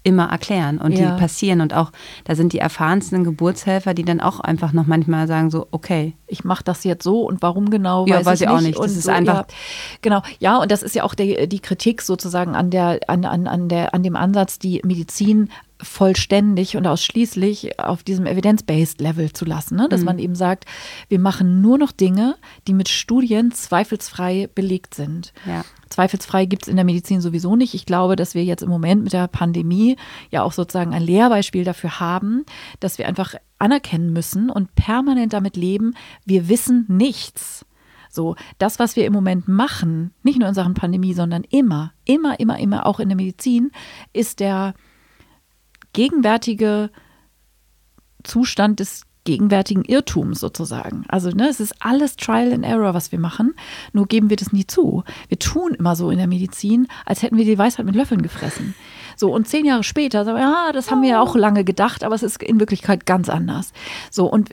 immer erklären und die passieren und auch, da sind die erfahrensten Geburtshelfer, die dann auch einfach noch manchmal sagen so, okay. Ich mache das jetzt so und warum genau, weiß ich auch nicht. Das ist so, einfach. Genau, ja, und das ist ja auch die Kritik sozusagen an dem Ansatz, die Medizin vollständig und ausschließlich auf diesem Evidence-based Level zu lassen, ne? Dass man eben sagt, wir machen nur noch Dinge, die mit Studien zweifelsfrei belegt sind. Ja. Zweifelsfrei gibt es in der Medizin sowieso nicht. Ich glaube, dass wir jetzt im Moment mit der Pandemie ja auch sozusagen ein Lehrbeispiel dafür haben, dass wir einfach anerkennen müssen und permanent damit leben, wir wissen nichts. So, das, was wir im Moment machen, nicht nur in Sachen Pandemie, sondern immer auch in der Medizin, ist der gegenwärtige Zustand des gegenwärtigen Irrtums sozusagen. Also es ist alles Trial and Error, was wir machen, nur geben wir das nie zu. Wir tun immer so in der Medizin, als hätten wir die Weisheit mit Löffeln gefressen. So, und 10 Jahre später sagen wir, ja, das haben wir ja auch lange gedacht, aber es ist in Wirklichkeit ganz anders. So, und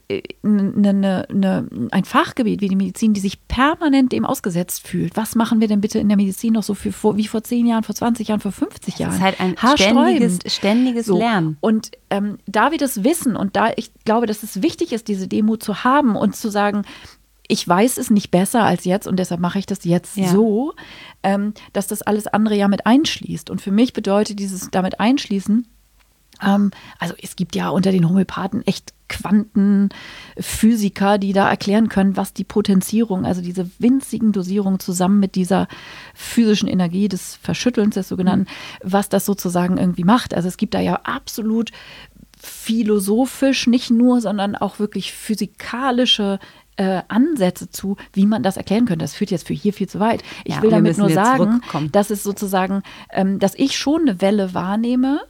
ein Fachgebiet wie die Medizin, die sich permanent dem ausgesetzt fühlt, was machen wir denn bitte in der Medizin noch so wie vor 10 Jahren, vor 20 Jahren, vor 50 Jahren? Das ist halt ein ständiges Lernen. Und da wir das wissen und da ich glaube, dass es wichtig ist, diese Demut zu haben und zu sagen, ich weiß es nicht besser als jetzt und deshalb mache ich das jetzt so, dass das alles andere ja mit einschließt. Und für mich bedeutet dieses damit einschließen, also es gibt ja unter den Homöopathen echt Quantenphysiker, die da erklären können, was die Potenzierung, also diese winzigen Dosierungen zusammen mit dieser physischen Energie des Verschüttelns, des sogenannten, was das sozusagen irgendwie macht. Also es gibt da ja absolut philosophisch nicht nur, sondern auch wirklich physikalische Ansätze zu, wie man das erklären könnte. Das führt jetzt hier viel zu weit. Ich will damit nur sagen, dass es sozusagen, dass ich schon eine Welle wahrnehme,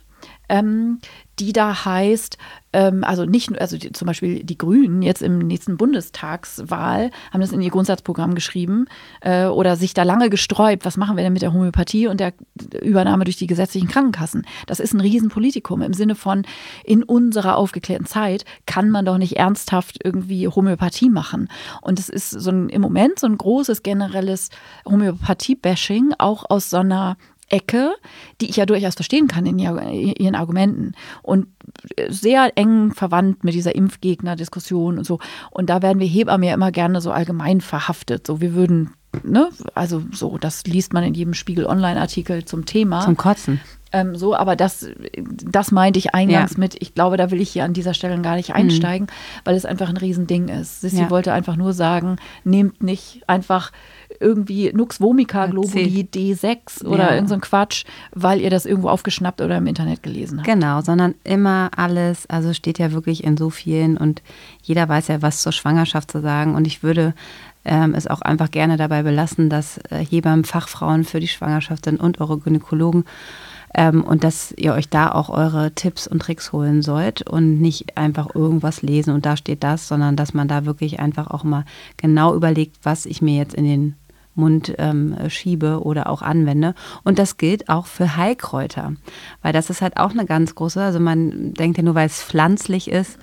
die da heißt, also zum Beispiel die Grünen jetzt im nächsten Bundestagswahl haben das in ihr Grundsatzprogramm geschrieben oder sich da lange gesträubt, was machen wir denn mit der Homöopathie und der Übernahme durch die gesetzlichen Krankenkassen? Das ist ein Riesenpolitikum im Sinne von, in unserer aufgeklärten Zeit kann man doch nicht ernsthaft irgendwie Homöopathie machen. Und es ist im Moment so ein großes generelles Homöopathie-Bashing, auch aus so einer Ecke, die ich ja durchaus verstehen kann in ihren Argumenten und sehr eng verwandt mit dieser Impfgegner-Diskussion und so. Und da werden wir Hebammen ja immer gerne so allgemein verhaftet. So, wir würden, also so, das liest man in jedem Spiegel-Online-Artikel zum Thema. Zum Kotzen. Aber das meinte ich eingangs mit, ich glaube, da will ich hier an dieser Stelle gar nicht einsteigen, weil es einfach ein Riesending ist. Sissi wollte einfach nur sagen, nehmt nicht einfach irgendwie Nux Vomica Globuli D6 oder irgend so ein Quatsch, weil ihr das irgendwo aufgeschnappt oder im Internet gelesen habt. Genau, sondern immer alles, also steht ja wirklich in so vielen und jeder weiß ja, was zur Schwangerschaft zu sagen und ich würde es auch einfach gerne dabei belassen, dass Hebammen Fachfrauen für die Schwangerschaft sind und eure Gynäkologen und dass ihr euch da auch eure Tipps und Tricks holen sollt und nicht einfach irgendwas lesen und da steht das, sondern dass man da wirklich einfach auch mal genau überlegt, was ich mir jetzt in den Mund schiebe oder auch anwende. Und das gilt auch für Heilkräuter, weil das ist halt auch eine ganz große, also man denkt ja nur, weil es pflanzlich ist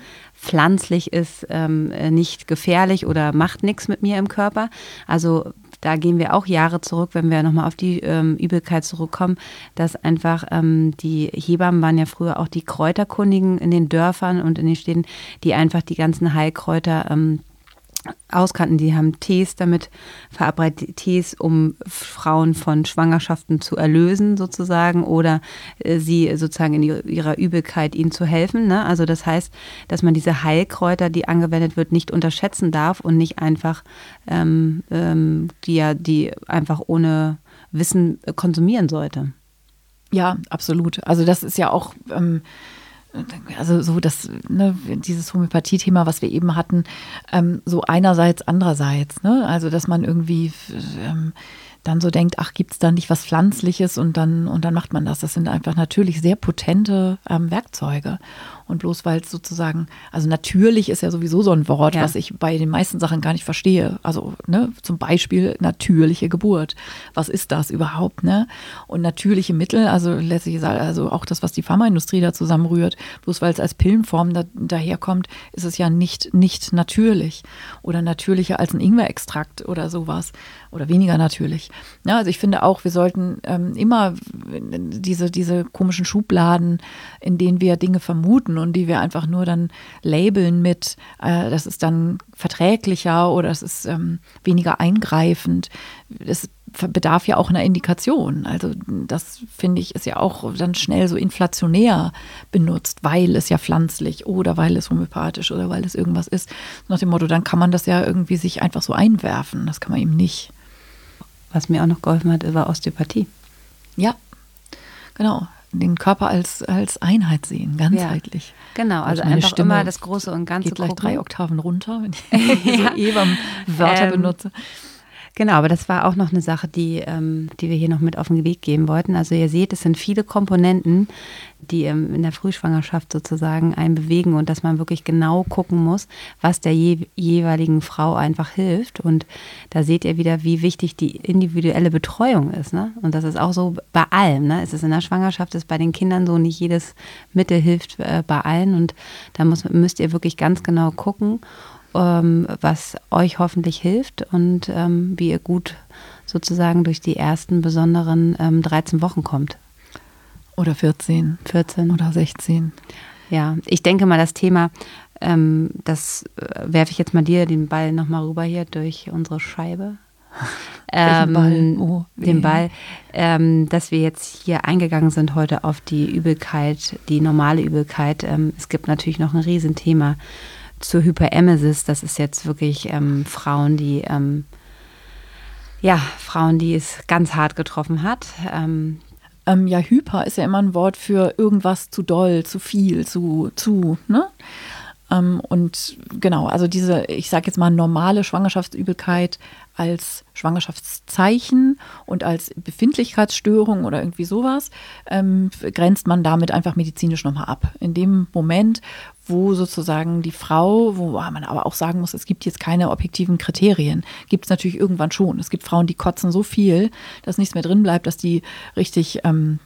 nicht gefährlich oder macht nichts mit mir im Körper. Also da gehen wir auch Jahre zurück, wenn wir nochmal auf die Übelkeit zurückkommen, dass einfach die Hebammen waren ja früher auch die Kräuterkundigen in den Dörfern und in den Städten, die einfach die ganzen Heilkräuter auskannten. Die haben Tees damit verabreitet, Tees, um Frauen von Schwangerschaften zu erlösen sozusagen oder sie sozusagen in ihrer Übelkeit ihnen zu helfen. Ne? Also das heißt, dass man diese Heilkräuter, die angewendet wird, nicht unterschätzen darf und nicht einfach die einfach ohne Wissen konsumieren sollte. Ja, absolut. Also das ist ja auch also so dieses Homöopathie-Thema, was wir eben hatten, so einerseits, andererseits, ne? Also dass man irgendwie dann so denkt, ach, gibt es da nicht was Pflanzliches und dann macht man das. Das sind einfach natürlich sehr potente Werkzeuge. Und bloß weil es sozusagen, also natürlich ist ja sowieso so ein Wort, was ich bei den meisten Sachen gar nicht verstehe. Also zum Beispiel natürliche Geburt. Was ist das überhaupt? Ne? Und natürliche Mittel, also letztlich ist also auch das, was die Pharmaindustrie da zusammenrührt, bloß weil es als Pillenform daherkommt, ist es ja nicht natürlich oder natürlicher als ein Ingwerextrakt oder sowas oder weniger natürlich. Ja, also ich finde auch, wir sollten immer diese komischen Schubladen, in denen wir Dinge vermuten und die wir einfach nur dann labeln mit, das ist dann verträglicher oder es ist weniger eingreifend. Das bedarf ja auch einer Indikation. Also das, finde ich, ist ja auch dann schnell so inflationär benutzt, weil es ja pflanzlich oder weil es homöopathisch oder weil es irgendwas ist. Nach dem Motto, dann kann man das ja irgendwie sich einfach so einwerfen. Das kann man eben nicht. Was mir auch noch geholfen hat, war Osteopathie. Ja, genau. Den Körper als Einheit sehen, ganzheitlich. Ja, genau, also einfach Stimme immer das Große und Ganze geht gleich gucken. 3 Oktaven runter, wenn ich so Wörter benutze. Genau, aber das war auch noch eine Sache, die wir hier noch mit auf den Weg geben wollten. Also ihr seht, es sind viele Komponenten, die in der Frühschwangerschaft sozusagen einen bewegen und dass man wirklich genau gucken muss, was der jeweiligen Frau einfach hilft. Und da seht ihr wieder, wie wichtig die individuelle Betreuung ist. Ne? Und das ist auch so bei allem. Ne? Es ist in der Schwangerschaft, ist bei den Kindern so, nicht jedes Mittel hilft bei allen. Und da müsst ihr wirklich ganz genau gucken, was euch hoffentlich hilft und wie ihr gut sozusagen durch die ersten besonderen 13 Wochen kommt. Oder 14 oder 16. Ja, ich denke mal, das Thema, das werfe ich jetzt mal dir den Ball nochmal rüber hier durch unsere Scheibe. Ball? Den Ball, dass wir jetzt hier eingegangen sind heute auf die Übelkeit, die normale Übelkeit. Es gibt natürlich noch ein Riesenthema zur Hyperemesis. Das ist jetzt wirklich Frauen, die es ganz hart getroffen hat. Ja, Hyper ist ja immer ein Wort für irgendwas zu doll, zu viel, zu, ne? Und genau, also diese, ich sage jetzt mal, normale Schwangerschaftsübelkeit als Schwangerschaftszeichen und als Befindlichkeitsstörung oder irgendwie sowas, grenzt man damit einfach medizinisch nochmal ab. In dem Moment, wo sozusagen die Frau, wo man aber auch sagen muss, es gibt jetzt keine objektiven Kriterien, gibt es natürlich irgendwann schon. Es gibt Frauen, die kotzen so viel, dass nichts mehr drin bleibt, dass die richtig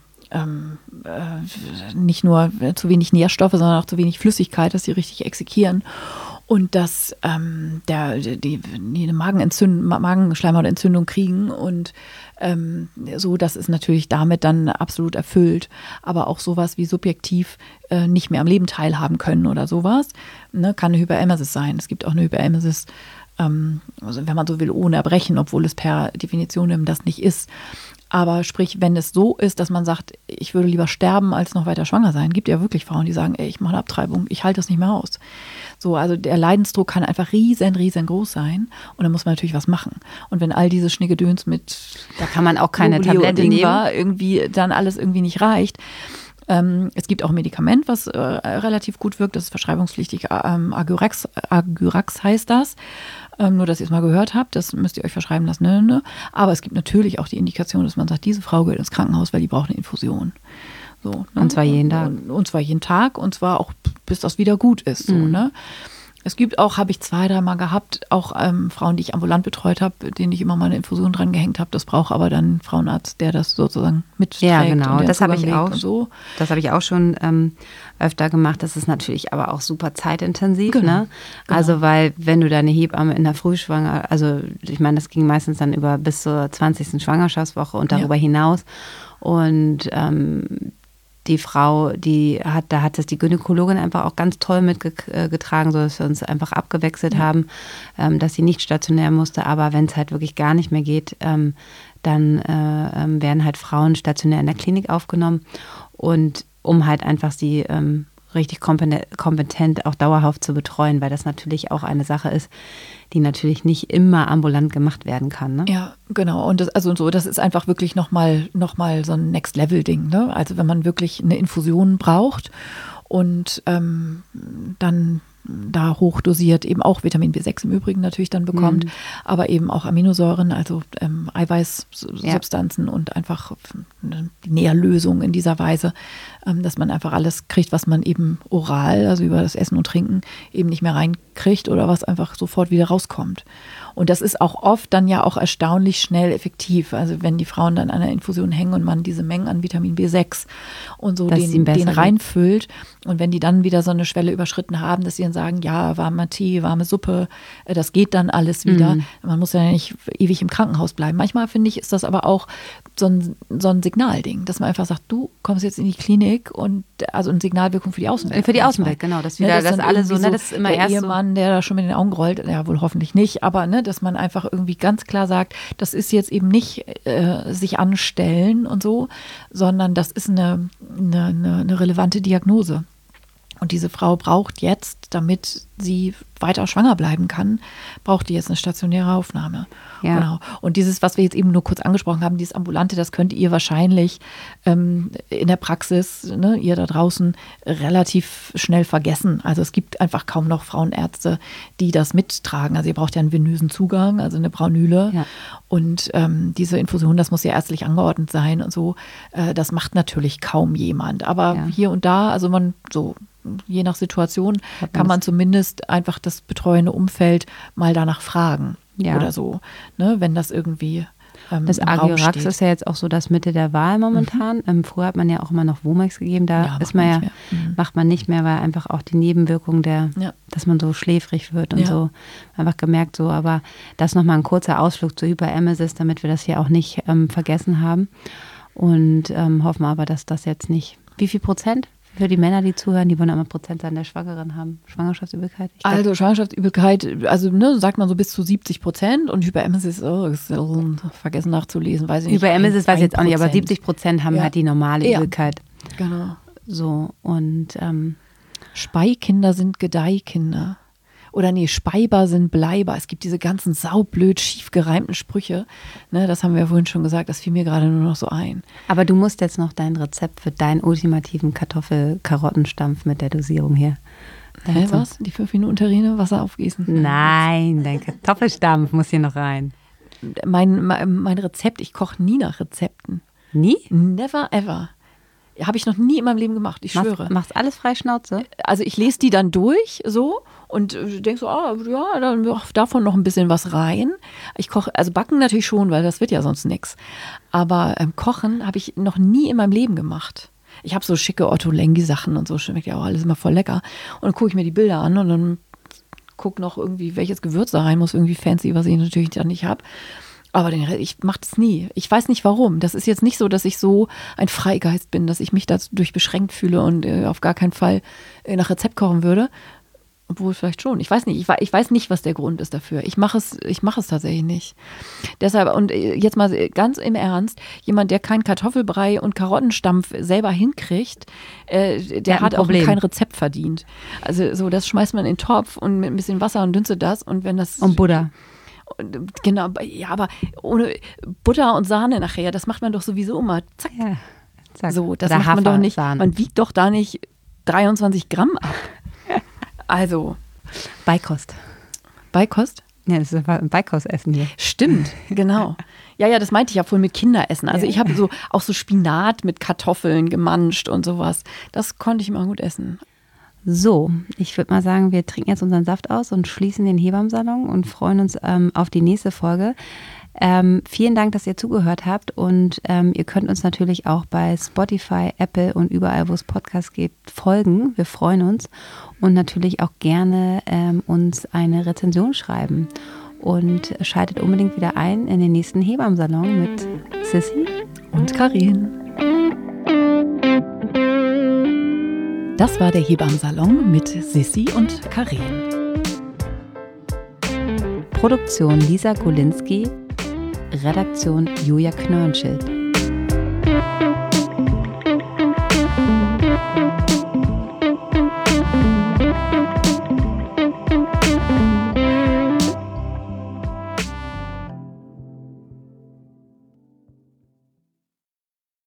nicht nur zu wenig Nährstoffe, sondern auch zu wenig Flüssigkeit, dass sie richtig exekieren. Und dass die eine Magenschleimhautentzündung kriegen und so, das ist natürlich damit dann absolut erfüllt. Aber auch sowas wie subjektiv nicht mehr am Leben teilhaben können oder sowas, ne, kann eine Hyperemesis sein. Es gibt auch eine Hyperemesis, also wenn man so will, ohne Erbrechen, obwohl es per Definition das nicht ist. Aber sprich, wenn es so ist, dass man sagt, ich würde lieber sterben, als noch weiter schwanger sein, gibt ja wirklich Frauen, die sagen, ey, ich mache eine Abtreibung, ich halte das nicht mehr aus. So, also der Leidensdruck kann einfach riesengroß sein und da muss man natürlich was machen. Und wenn all dieses Schnickedöns mit, da kann man auch keine Tablette nehmen, irgendwie dann alles irgendwie nicht reicht. Es gibt auch ein Medikament, was relativ gut wirkt, das ist verschreibungspflichtig, Agurax heißt das. Nur, dass ihr es mal gehört habt, das müsst ihr euch verschreiben lassen. Ne? Aber es gibt natürlich auch die Indikation, dass man sagt, diese Frau gehört ins Krankenhaus, weil die braucht eine Infusion. So, ne? Und zwar jeden Tag. Und zwar jeden Tag und zwar auch, bis das wieder gut ist. So, ne? Es gibt auch, habe ich 2-3 Mal gehabt, auch Frauen, die ich ambulant betreut habe, denen ich immer mal eine Infusion dran gehängt habe. Das braucht aber dann ein Frauenarzt, der das sozusagen mitträgt. Ja, genau. Und das habe ich auch. So. Das habe ich auch schon öfter gemacht. Das ist natürlich aber auch super zeitintensiv. Genau. Ne? Also weil wenn du deine Hebamme in der Frühschwanger, also ich meine, das ging meistens dann über bis zur 20. Schwangerschaftswoche und darüber hinaus. Und die Frau, da hat es die Gynäkologin einfach auch ganz toll mitgetragen, so dass wir uns einfach abgewechselt haben, dass sie nicht stationär musste. Aber wenn es halt wirklich gar nicht mehr geht, dann werden halt Frauen stationär in der Klinik aufgenommen. Und um halt einfach sie richtig kompetent auch dauerhaft zu betreuen, weil das natürlich auch eine Sache ist, die natürlich nicht immer ambulant gemacht werden kann. Ne? Ja, genau. Und das ist einfach wirklich nochmal so ein Next-Level-Ding. Ne? Also wenn man wirklich eine Infusion braucht und dann da hochdosiert eben auch Vitamin B6 im Übrigen natürlich dann bekommt, aber eben auch Aminosäuren, also Eiweißsubstanzen und einfach die Nährlösung in dieser Weise, dass man einfach alles kriegt, was man eben oral, also über das Essen und Trinken, eben nicht mehr kriegt oder was einfach sofort wieder rauskommt. Und das ist auch oft dann ja auch erstaunlich schnell effektiv. Also wenn die Frauen dann an der Infusion hängen und man diese Mengen an Vitamin B6 und so den reinfüllt und wenn die dann wieder so eine Schwelle überschritten haben, dass sie dann sagen, ja, warmer Tee, warme Suppe, das geht dann alles wieder. Man muss ja nicht ewig im Krankenhaus bleiben. Manchmal, finde ich, ist das aber auch so ein Signalding, dass man einfach sagt, du kommst jetzt in die Klinik und also eine Signalwirkung für die Außenwelt. Für die Außenwelt, genau. Dass wieder, das alle so, das ist immer der erst Ehemann, der da schon mit den Augen rollt, ja wohl hoffentlich nicht, aber dass man einfach irgendwie ganz klar sagt, das ist jetzt eben nicht sich anstellen und so, sondern das ist eine relevante Diagnose. Und diese Frau braucht jetzt, damit sie weiter schwanger bleiben kann, braucht die jetzt eine stationäre Aufnahme. Ja. Genau. Und dieses, was wir jetzt eben nur kurz angesprochen haben, dieses Ambulante, das könnt ihr wahrscheinlich in der Praxis, ihr da draußen, relativ schnell vergessen. Also es gibt einfach kaum noch Frauenärzte, die das mittragen. Also ihr braucht ja einen venösen Zugang, also eine Braunüle. Ja. Und diese Infusion, das muss ja ärztlich angeordnet sein und so. Das macht natürlich kaum jemand. Aber hier und da, also je nach Situation kann man zumindest einfach das betreuende Umfeld mal danach fragen oder so, wenn das irgendwie das Agiorax ist ja jetzt auch so das Mitte der Wahl momentan. Früher hat man ja auch immer noch Womex gegeben, da ist man macht man nicht mehr, weil einfach auch die Nebenwirkung dass man so schläfrig wird und so einfach gemerkt so, aber das nochmal ein kurzer Ausflug zur Hyperemesis, damit wir das hier auch nicht vergessen haben und hoffen aber, dass das jetzt nicht, wie viel Prozent? Für die Männer, die zuhören, die wollen immer Prozentzahl der Schwangeren haben. Schwangerschaftsübelkeit? Also Schwangerschaftsübelkeit, sagt man so bis zu 70% und Hyperemesis, vergessen nachzulesen, weiß ich nicht. Hyperemesis weiß ich jetzt auch nicht, aber 70% haben halt die normale Übelkeit. Genau. So, und Speikinder sind Gedeihkinder. Oder Speiber sind Bleiber. Es gibt diese ganzen saublöd schief gereimten Sprüche. Das haben wir ja vorhin schon gesagt, das fiel mir gerade nur noch so ein. Aber du musst jetzt noch dein Rezept für deinen ultimativen Kartoffelkarottenstampf mit der Dosierung hier. Was? Die 5-Minuten-Terrine, Wasser aufgießen? Nein, dein Kartoffelstampf muss hier noch rein. Mein Rezept, ich koche nie nach Rezepten. Nie? Never ever. Habe ich noch nie in meinem Leben gemacht, ich schwöre. Machst alles frei Schnauze? Also ich lese die dann durch so und denke so, dann davon noch ein bisschen was rein. Ich koche, also backen natürlich schon, weil das wird ja sonst nichts. Aber Kochen habe ich noch nie in meinem Leben gemacht. Ich habe so schicke Otto-Lengi-Sachen und so, schmeckt ja auch alles immer voll lecker. Und dann gucke ich mir die Bilder an und dann gucke noch irgendwie, welches Gewürz da rein muss, irgendwie fancy, was ich natürlich dann nicht habe. Aber ich mache das nie. Ich weiß nicht warum. Das ist jetzt nicht so, dass ich so ein Freigeist bin, dass ich mich dadurch beschränkt fühle und auf gar keinen Fall nach Rezept kochen würde. Obwohl vielleicht schon. Ich weiß nicht. Ich weiß nicht, was der Grund ist dafür. Ich mache es tatsächlich nicht. Deshalb, und jetzt mal ganz im Ernst, jemand, der keinen Kartoffelbrei und Karottenstampf selber hinkriegt, der hat auch kein Rezept verdient. Also so, das schmeißt man in den Topf und mit ein bisschen Wasser und dünstet das. Und wenn das... Und Butter. Genau, ja, aber ohne Butter und Sahne nachher, das macht man doch sowieso immer. Zack. Ja, zack. So, das macht man doch nicht. Man wiegt doch da nicht 23 Gramm ab. Also. Beikost. Beikost? Ja, das ist ein Beikostessen hier. Stimmt, genau. Ja, das meinte ich ja vorhin mit Kinderessen. Also ich habe auch so Spinat mit Kartoffeln gemanscht und sowas. Das konnte ich immer gut essen. So, ich würde mal sagen, wir trinken jetzt unseren Saft aus und schließen den Hebammensalon und freuen uns auf die nächste Folge. Vielen Dank, dass ihr zugehört habt und ihr könnt uns natürlich auch bei Spotify, Apple und überall, wo es Podcasts gibt, folgen. Wir freuen uns und natürlich auch gerne uns eine Rezension schreiben. Und schaltet unbedingt wieder ein in den nächsten Hebammensalon mit Sissi und Karin. Das war der Hebammensalon mit Sissi und Karin. Produktion Lisa Golinski, Redaktion Julia Knörnschild.